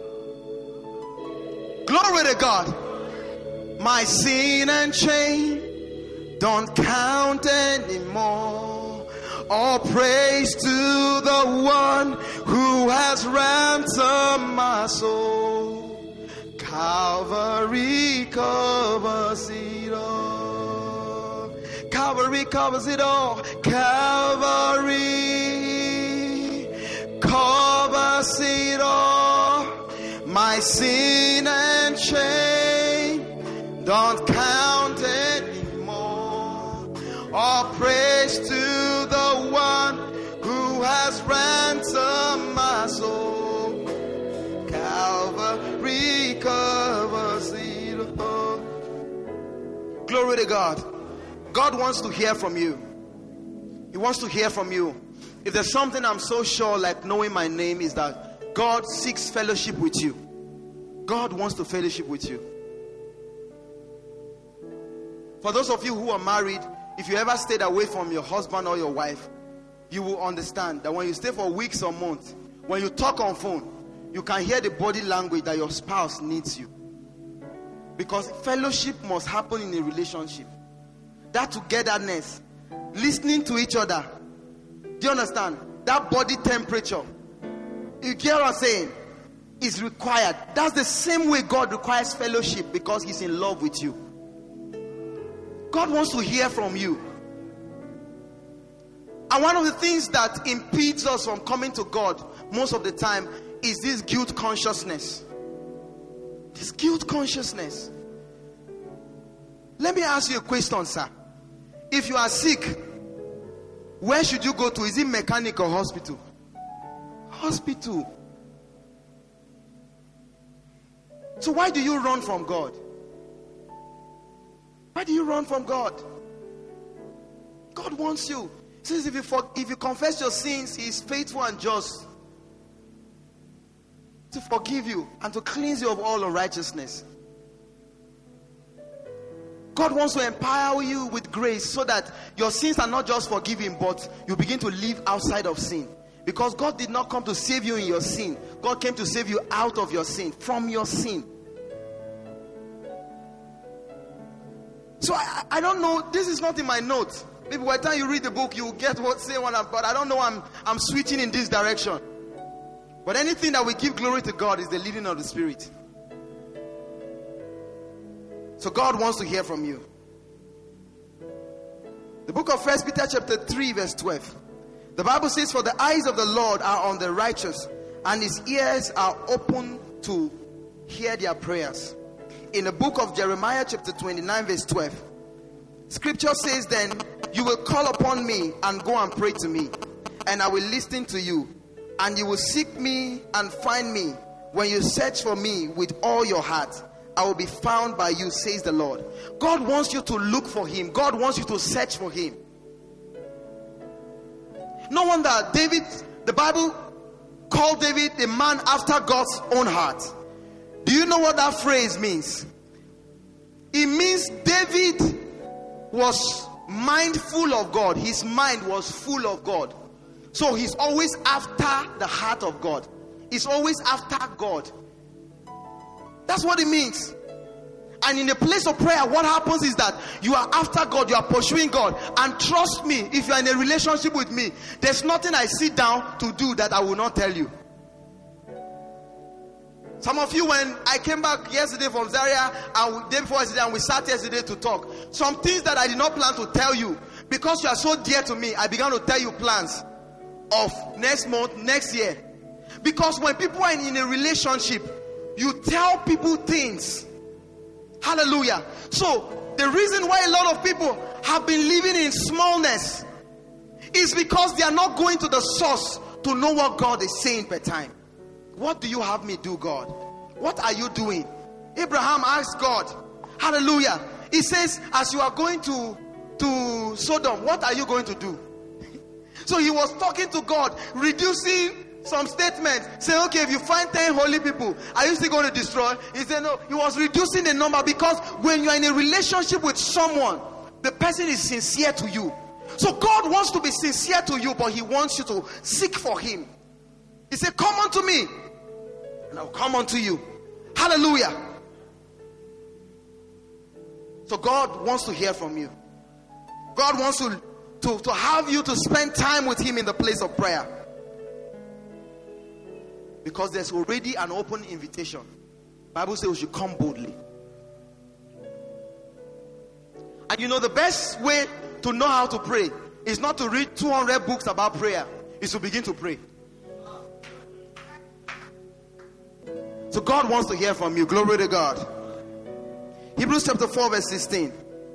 Glory to God. My sin and shame don't count anymore. All praise to the one who has ransomed my soul. Calvary covers it all. Calvary covers it all. Calvary covers it all. My sin and shame don't count anymore. All praise to the one who has ransomed my soul. Calvary covers it all. Glory to God. God wants to hear from you. He wants to hear from you. If there's something I'm so sure, like knowing my name, is that God seeks fellowship with you. God wants to fellowship with you. For those of you who are married, if you ever stayed away from your husband or your wife, you will understand that when you stay for weeks or months, when you talk on phone, you can hear the body language that your spouse needs you. Because fellowship must happen in a relationship. That togetherness, listening to each other. Do you understand? That body temperature. You get what I'm saying? Is required. That's the same way God requires fellowship, because He's in love with you. God wants to hear from you. And one of the things that impedes us from coming to God most of the time is this guilt consciousness. This guilt consciousness. Let me ask you a question, sir. If you are sick, where should you go to? Is it mechanic or hospital? Hospital. So why do you run from God? Why do you run from God? God wants you. He says if you, for, if you confess your sins, He is faithful and just to forgive you and to cleanse you of all unrighteousness. God wants to empower you with grace so that your sins are not just forgiven, but you begin to live outside of sin. Because God did not come to save you in your sin. God came to save you out of your sin, from your sin. So I, I don't know, this is not in my notes. Maybe by the time you read the book, you will get what say what I'm, but I don't know, I'm, I'm switching in this direction. But anything that we give glory to God is the leading of the Spirit. So God wants to hear from you. The book of First Peter chapter three verse twelve. The Bible says, for the eyes of the Lord are on the righteous, and His ears are open to hear their prayers. In the book of Jeremiah chapter twenty-nine verse twelve, Scripture says, then you will call upon me and go and pray to me, and I will listen to you, and you will seek me and find me. When you search for me with all your heart, I will be found by you, says the Lord. God wants you to look for Him. God wants you to search for Him. No wonder David, the Bible called David a man after God's own heart. Do you know what that phrase means? It means David was mindful of God. His mind was full of God. So he's always after the heart of God. He's always after God. That's what it means. And in the place of prayer, what happens is that you are after God, you are pursuing God. And trust me, if you are in a relationship with me, there's nothing I sit down to do that I will not tell you. Some of you, when I came back yesterday from Zaria, and day before yesterday, and we sat yesterday to talk, some things that I did not plan to tell you, because you are so dear to me, I began to tell you plans of next month, next year. Because when people are in a relationship, you tell people things. Hallelujah. So the reason why a lot of people have been living in smallness is because they are not going to the source to know what God is saying per time. What do you have me do, God? What are you doing? Abraham asked God. Hallelujah. He says, as you are going to, to Sodom, what are you going to do? So he was talking to God, reducing some statements. Say, okay, if you find ten holy people, are you still going to destroy? He said, no. He was reducing the number, because when you are in a relationship with someone, the person is sincere to you. So God wants to be sincere to you, but He wants you to seek for Him. He said, come unto me, and I'll come unto you. Hallelujah. So God wants to hear from you. God wants to, to, to have you to spend time with Him in the place of prayer. Because there's already an open invitation. The Bible says we should come boldly. And you know, the best way to know how to pray is not to read two hundred books about prayer. Is to begin to pray. So God wants to hear from you. Glory to God. Hebrews chapter four verse sixteen.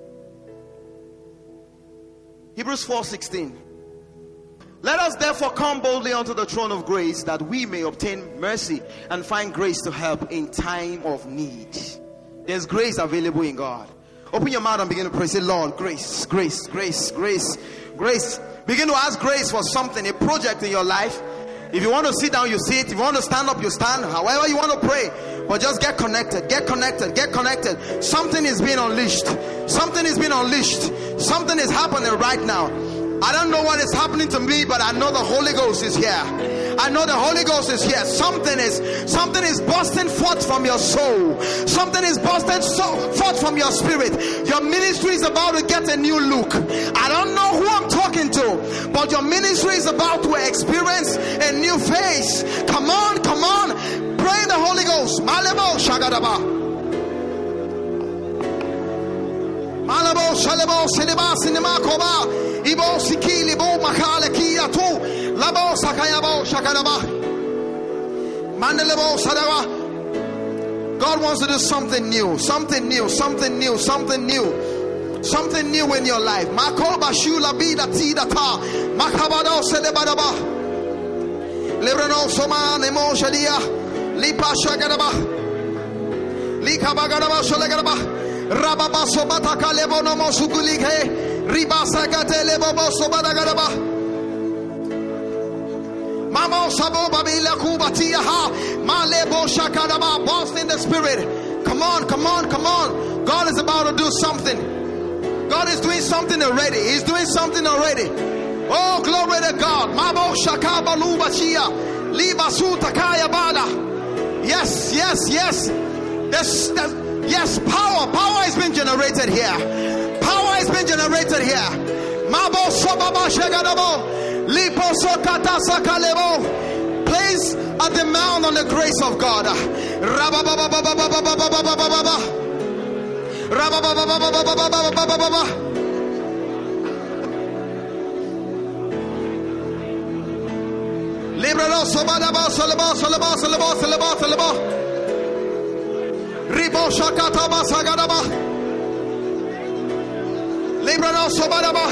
Hebrews four sixteen. Let us therefore come boldly unto the throne of grace, that we may obtain mercy and find grace to help in time of need. There's grace available in God. Open your mouth and begin to pray. Say, Lord, grace, grace, grace, grace, grace. Begin to ask grace for something, a project in your life. If you want to sit down, you sit. If you want to stand up, you stand. However you want to pray. But just get connected, get connected, get connected. Something is being unleashed. Something is being unleashed. Something is happening right now. I don't know what is happening to me, but I know the Holy Ghost is here. I know the Holy Ghost is here. Something is something is busting forth from your soul. Something is busting so, forth from your spirit. Your ministry is about to get a new look. I don't know who I'm talking to, but your ministry is about to experience a new phase. Come on, come on. Pray in the Holy Ghost. Malebo shagadaba. Malabo shalebo sinema sinema koba ibo sikili bo makale kia tu labo sakayabo shakaraba mandelebo sadaba. God wants to do something new, something new, something new, something new, something new in your life. Makoba shula bida tida ta makabado selebadaba lebrano soma nemo shadia lipa shagaraba likabagaraba shalagaraba. Rababaso bataka lebono mosugulige ribasa gate lebobo sobadagaraba mamo sabo babila kubatia ha malebo shakaraba. Boss in the spirit. Come on, come on, come on. God is about to do something. God is doing something already. He's doing something already. Oh, glory to God. Mabo shakaba lubachia libasu takaya bada. Yes, yes, yes. There's, there's Yes, power. Power has been generated here. Power has been generated here. Mabo sobaba shegadabo. Lipo sokata sakalebo. Place a demand on the grace of God. Rabababababababababababa. Rababababababababababa. Librelo sobadaba solebo solebo solebo solebo solebo. Ribo shakata basagadaba. Librano sobadaba.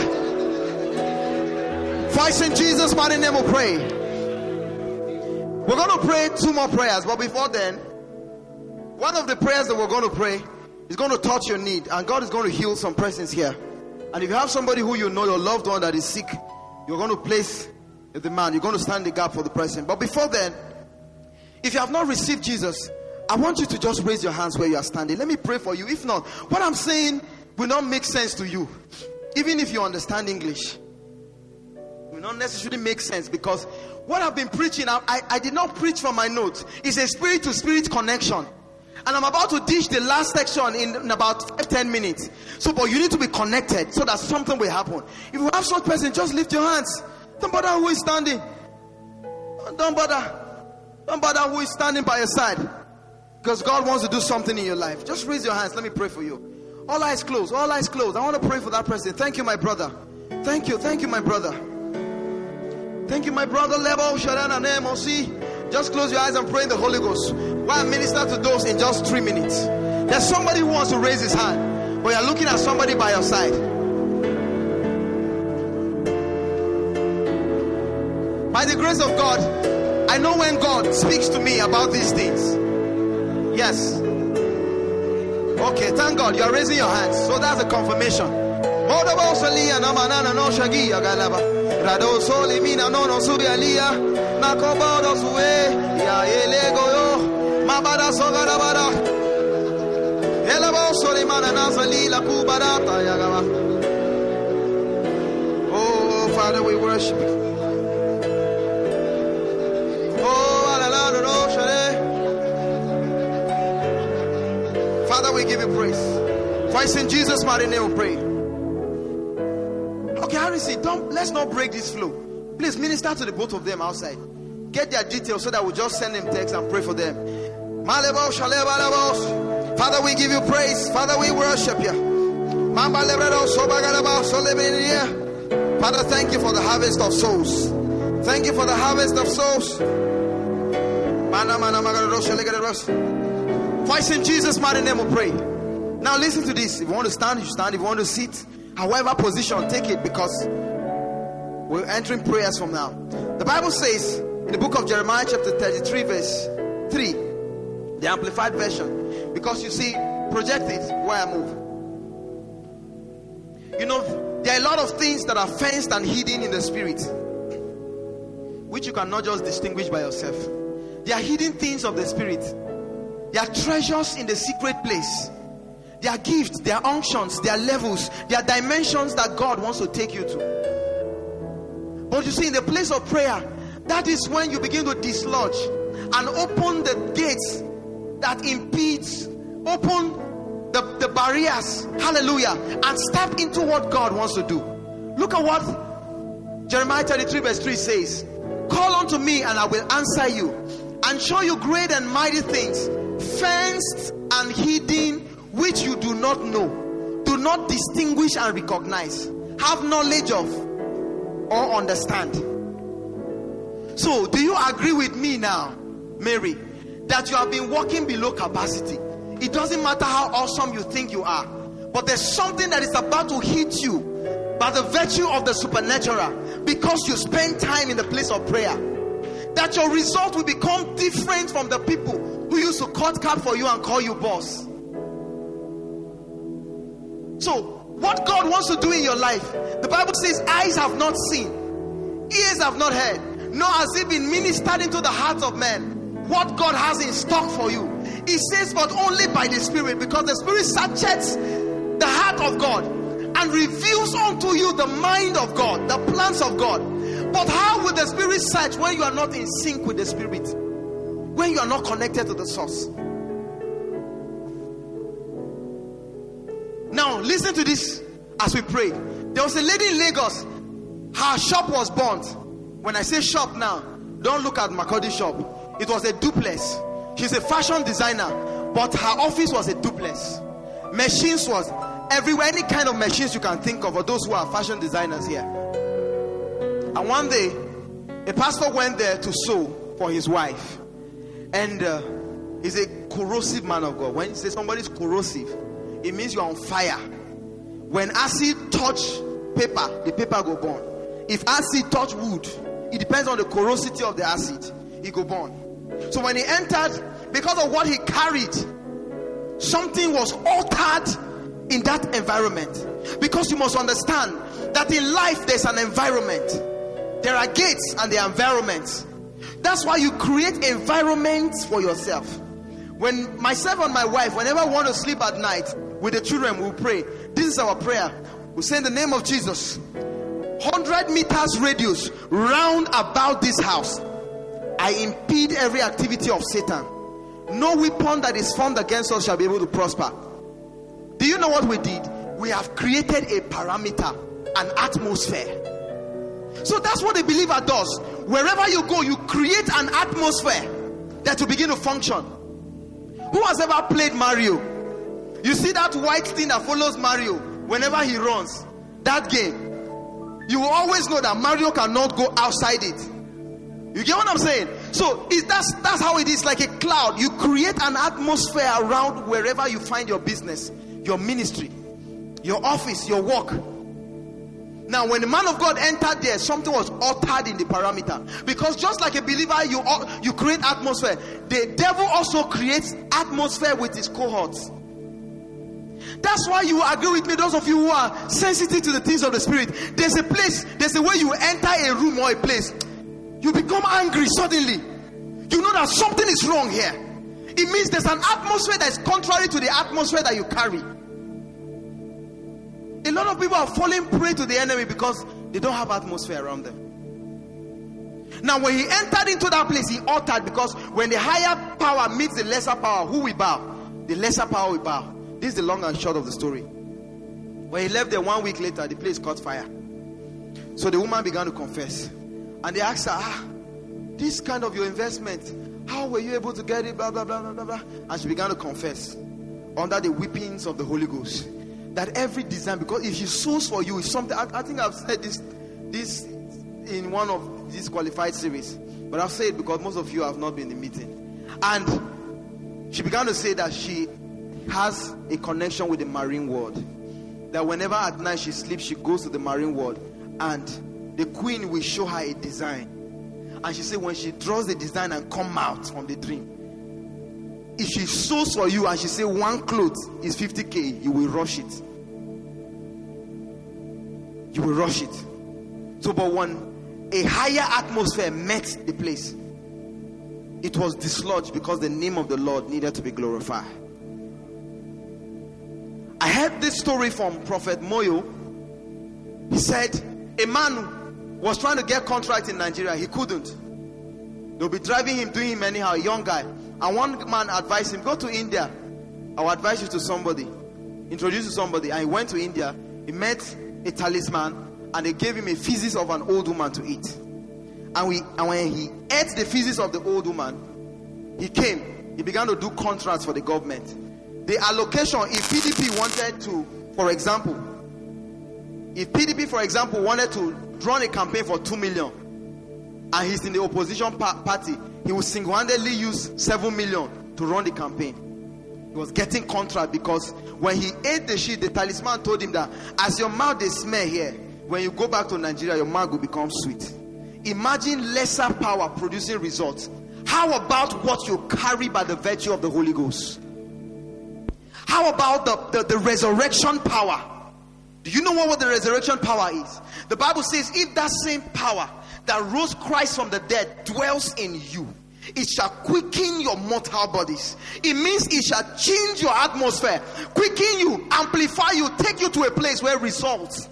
Voice in Jesus' mighty name will pray. We're going to pray two more prayers, but before then, one of the prayers that we're going to pray is going to touch your need, and God is going to heal some persons here. And if you have somebody who you know, your loved one that is sick, you're going to place the demand. You're going to stand the gap for the person. But before then, if you have not received Jesus, I want you to just raise your hands where you are standing. Let me pray for you. If not, what I'm saying will not make sense to you. Even if you understand English, it will not necessarily make sense, because what I've been preaching, I, I, I did not preach from my notes. It's a spirit to spirit connection. And I'm about to dish the last section in, in about ten minutes. So, but you need to be connected so that something will happen. If you have such person, just lift your hands. Don't bother who is standing. Don't bother. Don't bother who is standing by your side. Because God wants to do something in your life. Just raise your hands. Let me pray for you. All eyes closed. All eyes closed. I want to pray for that person. Thank you, my brother. Thank you. Thank you, my brother. Thank you, my brother. Lebo Sharana Nemo. See, just close your eyes and pray in the Holy Ghost while I minister to those in just three minutes. There's somebody who wants to raise his hand, but you're looking at somebody by your side. By the grace of God, I know when God speaks to me about these things. Yes. Okay, thank God you are raising your hands. So that's a confirmation. Oh, Father, we worship you. Father, we give you praise. Christ in Jesus' mighty name we pray. Okay, Harrison, don't let's not break this flow. Please minister to the both of them outside. Get their details so that we'll just send them text and pray for them. Father, we give you praise. Father, we worship you. Father, thank you for the harvest of souls. Thank you for the harvest of souls. Voice in Jesus' mighty name we pray. Now listen to this. If you want to stand, you stand. If you want to sit, however position, take it, because we're entering prayers from now. The Bible says in the book of Jeremiah chapter thirty-three verse three, the Amplified Version, because you see, project it where I move. You know, there are a lot of things that are fenced and hidden in the spirit, which you cannot just distinguish by yourself. There are hidden things of the spirit. There are treasures in the secret place. There are gifts, there are unctions, there are levels, there are dimensions that God wants to take you to. But you see, in the place of prayer, that is when you begin to dislodge and open the gates that impedes, open the, the barriers, hallelujah, and step into what God wants to do. Look at what Jeremiah thirty-three verse three says. Call unto me and I will answer you and show you great and mighty things, fenced and hidden, which you do not know, do not distinguish and recognize, have knowledge of or understand. So do you agree with me now, Mary, that you have been walking below capacity? It doesn't matter how awesome you think you are, but there's something that is about to hit you by the virtue of the supernatural, because you spend time in the place of prayer, that your result will become different from the people who used to cut cap for you and call you boss. So what God wants to do in your life, the Bible says, eyes have not seen, ears have not heard, nor has it been ministered into the hearts of men what God has in stock for you. It says, but only by the Spirit, because the Spirit searches the heart of God and reveals unto you the mind of God, the plans of God. But how will the Spirit search when you are not in sync with the Spirit, when you are not connected to the source? Now listen to this as we pray. There was a lady in Lagos, her shop was burnt. When I say shop now, don't look at Makodi shop. It was a duplex. She's a fashion designer, but her office was a duplex. Machines was everywhere, any kind of machines you can think of, for those who are fashion designers here. And one day, a pastor went there to sew for his wife. And uh, he's a corrosive man of God. When you say somebody's corrosive, it means you're on fire. When acid touch paper, the paper go burn. If acid touch wood, it depends on the corrosity of the acid, it go burn. So when he entered, because of what he carried, something was altered in that environment. Because you must understand that in life there's an environment. There are gates and there are environments. That's why you create environments for yourself. When myself and my wife, whenever I want to sleep at night with the children, we'll pray. This is our prayer. We say in the name of Jesus, one hundred meters radius round about this house, I impede every activity of Satan. No weapon that is formed against us shall be able to prosper. Do you know what we did? We have created a parameter, an atmosphere. So that's what a believer does. Wherever you go, you create an atmosphere that will begin to function. Who has ever played Mario? You see that white thing that follows Mario whenever he runs, that game, you will always know that Mario cannot go outside it. You get what I'm saying? So it, that's, that's how it is, like a cloud. You create an atmosphere around wherever you find your business, your ministry, your office, your work. Now when the man of God entered there, something was altered in the parameter. Because just like a believer, you, you create atmosphere. The devil also creates atmosphere with his cohorts. That's why you agree with me, those of you who are sensitive to the things of the Spirit. There's a place, there's a way you enter a room or a place, you become angry suddenly. You know that something is wrong here. It means there's an atmosphere that is contrary to the atmosphere that you carry. A lot of people are falling prey to the enemy because they don't have atmosphere around them. Now when he entered into that place, he altered, because when the higher power meets the lesser power, who will bow? The lesser power will bow. This is the long and short of the story. When he left there, one week later, the place caught fire. So the woman began to confess. And they asked her, ah, this kind of your investment, how were you able to get it? Blah, blah, blah, blah, blah. And she began to confess under the whippings of the Holy Ghost that every design, because if she sows for you, is something. I, I think I've said this, this in one of these qualified series. But I'll say it because most of you have not been in the meeting. And she began to say that she has a connection with the marine world, that whenever at night she sleeps, she goes to the marine world and the queen will show her a design, and she said when she draws the design and come out from the dream, if she sews for you and she say one cloth is fifty k, you will rush it. You will rush it. So but when a higher atmosphere met the place, it was dislodged because the name of the Lord needed to be glorified. I heard this story from Prophet Moyo. He said a man was trying to get contract in Nigeria. He couldn't. They'll be driving him, doing him anyhow, a young guy. And one man advised him, go to India. I will advise you to somebody. Introduce you to somebody. And he went to India. He met a talisman. And they gave him a feces of an old woman to eat. And, we, and when he ate the feces of the old woman, he came. He began to do contracts for the government. The allocation, if P D P wanted to, for example, if P D P, for example, wanted to run a campaign for two million, and he's in the opposition pa- party, he would single-handedly use seven million to run the campaign. He was getting contract because when he ate the shit, the talisman told him that as your mouth they smell here, when you go back to Nigeria, your mouth will become sweet. Imagine lesser power producing results. How about what you carry by the virtue of the Holy Ghost? How about the, the, the resurrection power? Do you know what, what the resurrection power is? The Bible says, if that same power that rose Christ from the dead dwells in you, it shall quicken your mortal bodies. It means it shall change your atmosphere, quicken you, amplify you, take you to a place where results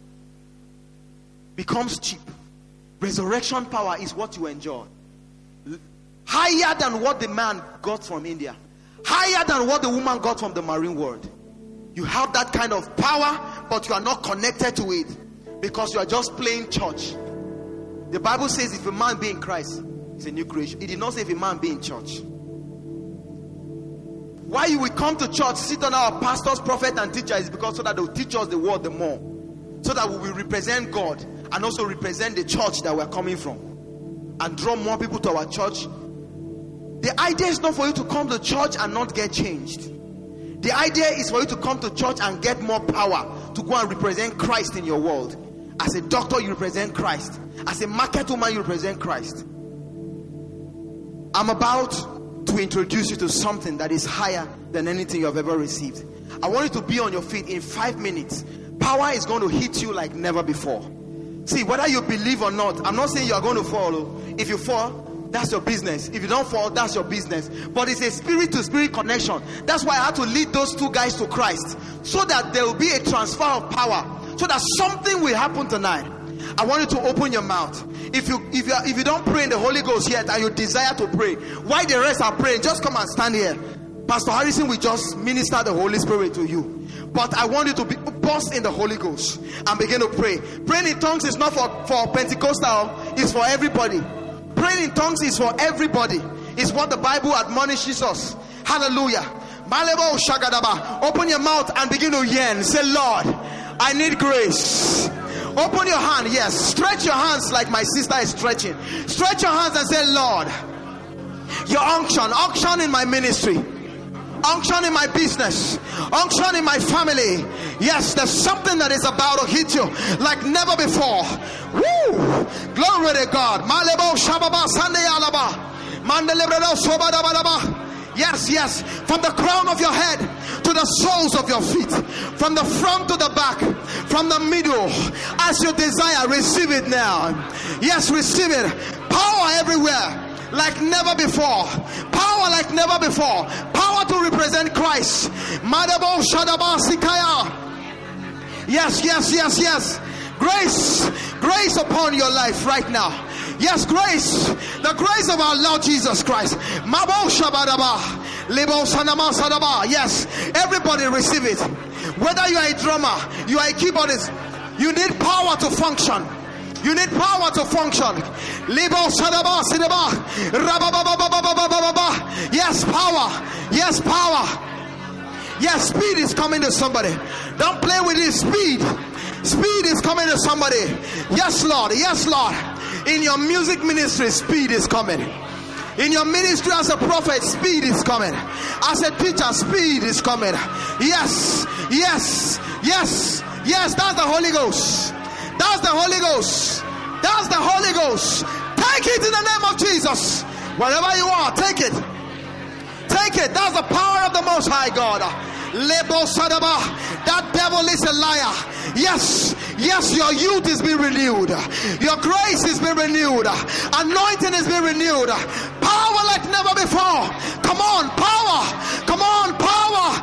becomes cheap. Resurrection power is what you enjoy. Higher than what the man got from India. Higher than what the woman got from the marine world. You have that kind of power, but you are not connected to it because you are just playing church. The Bible says if a man be in Christ, he's a new creation. It did not say if a man be in church. Why you will come to church, sit on our pastors, prophet and teacher is because so that they'll teach us the word the more. So that we will represent God and also represent the church that we're coming from. And draw more people to our church. The idea is not for you to come to church and not get changed. The idea is for you to come to church and get more power to go and represent Christ in your world. As a doctor, you represent Christ. As a market woman, you represent Christ. I'm about to introduce you to something that is higher than anything you have ever received. I want you to be on your feet in five minutes. Power is going to hit you like never before. See, whether you believe or not, I'm not saying you are going to fall. If you fall, that's your business. If you don't fall, that's your business. But it's a spirit to spirit connection. That's why I had to lead those two guys to Christ, so that there will be a transfer of power, so that something will happen tonight. I want you to open your mouth. If you if you are, if you don't pray in the Holy Ghost yet and you desire to pray, while the rest are praying, just come and stand here. Pastor Harrison will just minister the Holy Spirit to you. But I want you to be burst in the Holy Ghost and begin to pray. Praying in tongues is not for, for Pentecostal, it's for everybody. Praying in tongues is for everybody. It's what the Bible admonishes us. Hallelujah. Open your mouth and begin to yearn. Say, Lord, I need grace. Open your hand. Yes. Stretch your hands like my sister is stretching. Stretch your hands and say, Lord, your unction. Unction in my ministry. Unction in my business. Unction in my family. Yes, there's something that is about to hit you like never before. Woo! Glory to God. Yes, yes. From the crown of your head to the soles of your feet. From the front to the back. From the middle. As you desire, receive it now. Yes, receive it. Power everywhere. Like never before. Power like never before. Power to represent Christ. Yes, yes, yes, yes. Grace. Grace upon your life right now. Yes, grace. The grace of our Lord Jesus Christ. Yes, everybody receive it. Whether you are a drummer, you are a keyboardist, you need power to function. You need power to function. Yes, power. Yes, power. Yes, speed is coming to somebody. Don't play with this speed. Speed is coming to somebody. Yes, Lord. Yes, Lord. In your music ministry, speed is coming. In your ministry as a prophet, speed is coming. As a teacher, speed is coming. Yes, yes, yes, yes. That's the Holy Ghost. That's the Holy Ghost. That's the Holy Ghost. Take it in the name of Jesus. Wherever you are, take it. Take it. That's the power of the Most High God. That devil is a liar. Yes, yes, your youth is being renewed. Your grace is being renewed. Anointing is being renewed. Power like never before. Come on, power. Come on, power.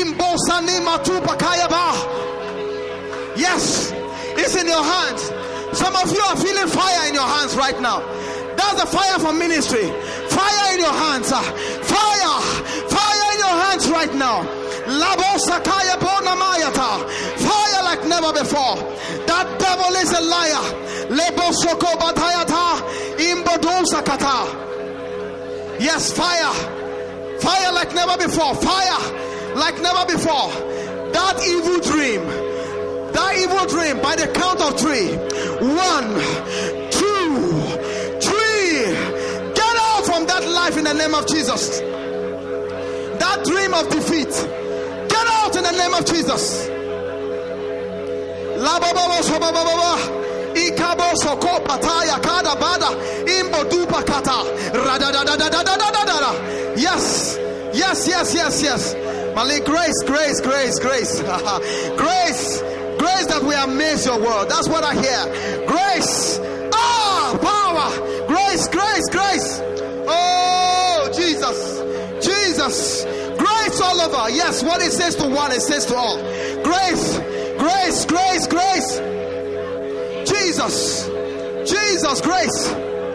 Yes, it's in your hands. Some of you are feeling fire in your hands right now. That's the fire for ministry. Fire in your hands. Fire. Fire in your hands right now. Labo sakaya bona mayata. Fire like never before. That devil is a liar. Lebo soko batayata. Imbodo sakata. Yes, fire. Fire like never before. Fire like never before. That evil dream. That evil dream, by the count of three. One, two, three. Get out from that life in the name of Jesus. That dream of defeat. Get out in the name of Jesus. La baba baba baba baba. Ikabo soko pataya kada bada imbo dupa kata. Rada da da da da da da da. Yes, yes, yes, yes, yes. Malik, grace, grace, grace, grace, grace. Grace that we amaze your world. That's what I hear. Grace. Ah, power. Grace, grace, grace. Oh, Jesus. Jesus. Grace all over. Yes, what it says to one, it says to all. Grace. Grace, grace, grace. Jesus. Jesus, grace.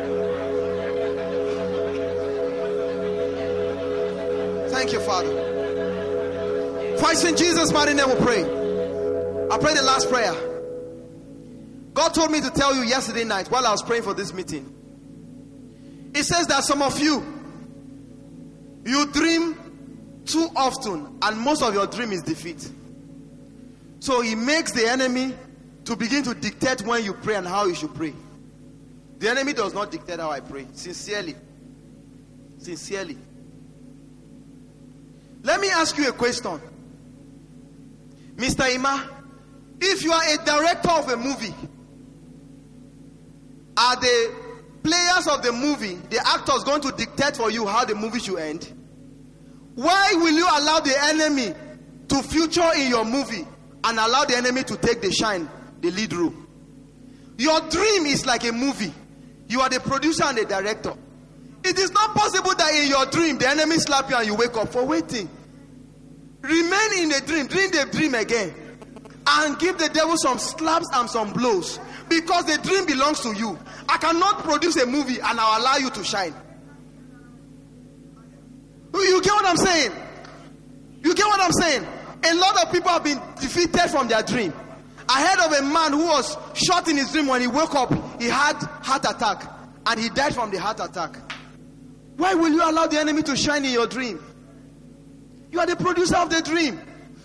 Thank you, Father. For it's in Jesus' mighty name we pray. I prayed the last prayer. God told me to tell you yesterday night while I was praying for this meeting. It says that some of you, you dream too often, and most of your dream is defeat. So he makes the enemy to begin to dictate when you pray and how you should pray. The enemy does not dictate how I pray. Sincerely. Sincerely. Let me ask you a question. Mister Ima, if you are a director of a movie, are the players of the movie, the actors, going to dictate for you how the movie should end? Why will you allow the enemy to feature in your movie and allow the enemy to take the shine, the lead role? Your dream is like a movie. You are the producer and the director. It is not possible that in your dream the enemy slap you and you wake up for waiting. Remain in the dream, dream the dream again, and give the devil some slaps and some blows, because the dream belongs to you. I cannot produce a movie and I'll allow you to shine. You get what I'm saying? You get what I'm saying? A lot of people have been defeated from their dream. I heard of a man who was shot in his dream. When he woke up, he had heart attack and he died from the heart attack. Why will you allow the enemy to shine in your dream? You are the producer of the dream.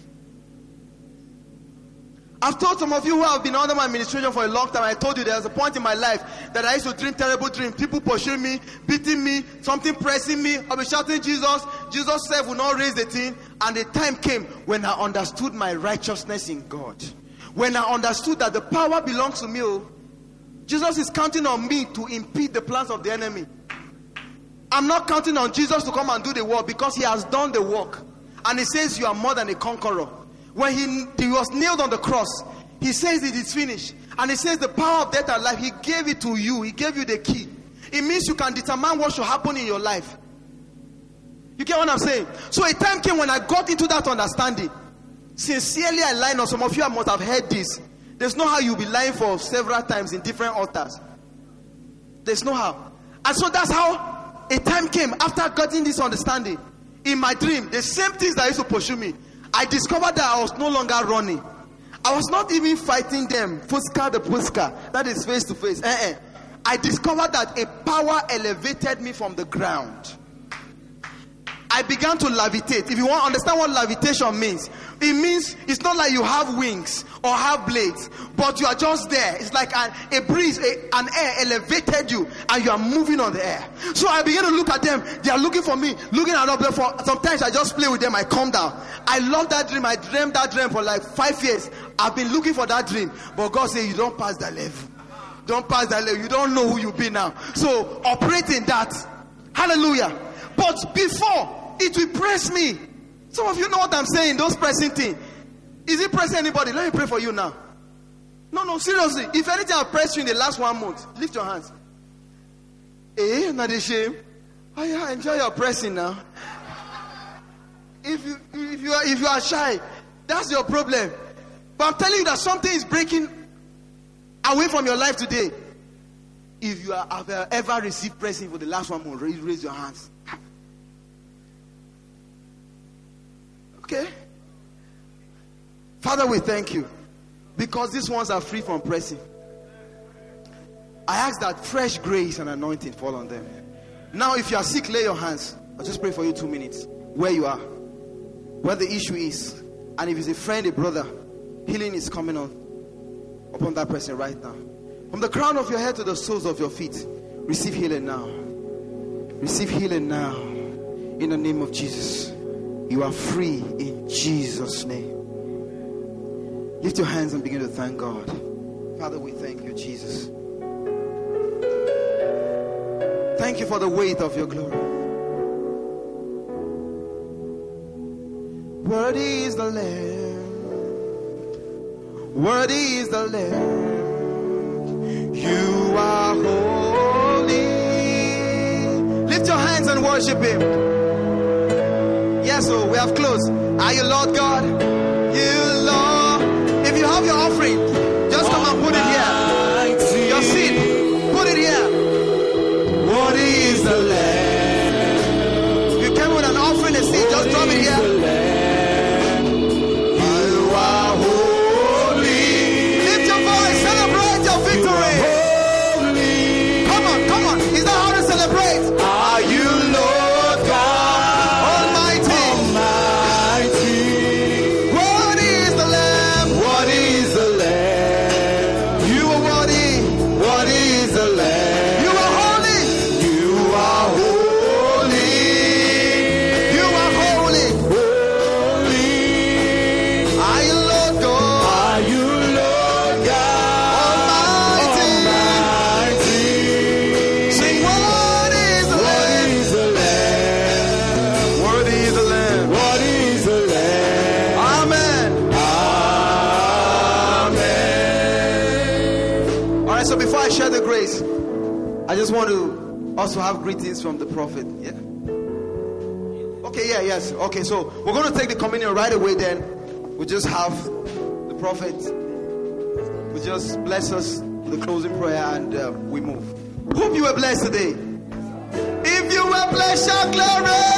I've told some of you who have been under my administration for a long time, I told you there was a point in my life that I used to dream terrible dreams. People pursuing me, beating me, something pressing me. I'll be shouting Jesus. Jesus said will not raise the thing. And the time came when I understood my righteousness in God. When I understood that the power belongs to me. Oh, Jesus is counting on me to impede the plans of the enemy. I'm not counting on Jesus to come and do the work, because he has done the work. And he says you are more than a conqueror. When he, he was nailed on the cross, he says it is finished. And he says the power of death and life, he gave it to you. He gave you the key. It means you can determine what should happen in your life. You get what I'm saying? So a time came when I got into that understanding. Sincerely, I lied. Now some of you must have heard this. There's no how you'll be lying for several times in different altars. There's no how. And so that's how a time came after getting this understanding. In my dream, the same things that used to pursue me, I discovered that I was no longer running. I was not even fighting them. Fuska the Fuska. That is face to face. Eh, eh. I discovered that a power elevated me from the ground. I began to levitate. If you want to understand what levitation means, it means it's not like you have wings or have blades, but you are just there. It's like an, a breeze, a, an air elevated you, and you are moving on the air. So I began to look at them. They are looking for me, looking at up there. For sometimes I just play with them. I calm down. I love that dream. I dreamed that dream for like five years. I've been looking for that dream, but God said you don't pass that level. Don't pass that level. You don't know who you be now. So operate in that. Hallelujah. But before, it will press me. Some of you know what I'm saying. Those pressing things. Is it pressing anybody? Let me pray for you now. No, no, seriously. If anything I've pressed you in the last one month, lift your hands. Eh, not a shame. Oh yeah, enjoy your pressing now. If you if you are if you are shy, that's your problem. But I'm telling you that something is breaking. away from your life today. If you are, have ever received blessing for the last one month, raise, raise your hands. Okay. Father, we thank you because these ones are free from pressing. I ask that fresh grace and anointing fall on them. Now, if you are sick, lay your hands. I'll just pray for you two minutes. Where you are, where the issue is, and if it's a friend, a brother, healing is coming on upon that person right now. From the crown of your head to the soles of your feet, receive healing now. Receive healing now. In the name of Jesus. You are free in Jesus' name. Lift your hands and begin to thank God. Father, we thank you, Jesus. Thank you for the weight of your glory. Worthy is the Lamb. Worthy is the Lamb. You are holy. Lift your hands and worship Him. Yes, so we have closed. Are you Lord God? You Lord. If you have your offering, just come and put it here. Your seed, put it here. Worthy is the Lamb. If you came with an offering, a seed, just drop it here. You are holy. Lift your voice, celebrate your victory. Holy. Come on, come on. Is that how to celebrate? Are you Lord God Almighty? Almighty. Worthy is the Lamb. Worthy is the Lamb. You are worthy. Worthy is the Lamb. You are holy. You are holy. You are holy. Holy. Are you Lord God? Are you Lord God Almighty? Almighty. Sing, worthy is the Lamb. Worthy is the Lamb. Worthy is the Lamb. Amen. Amen. All right, so before I share the grace, I just want to also have greetings from the prophet. Yeah. Okay, yeah, yes. Okay, so we're going to take the communion right away then. We just have the prophet. We just bless us with the closing prayer and uh, we move. Hope you were blessed today. If you were blessed, shout glory.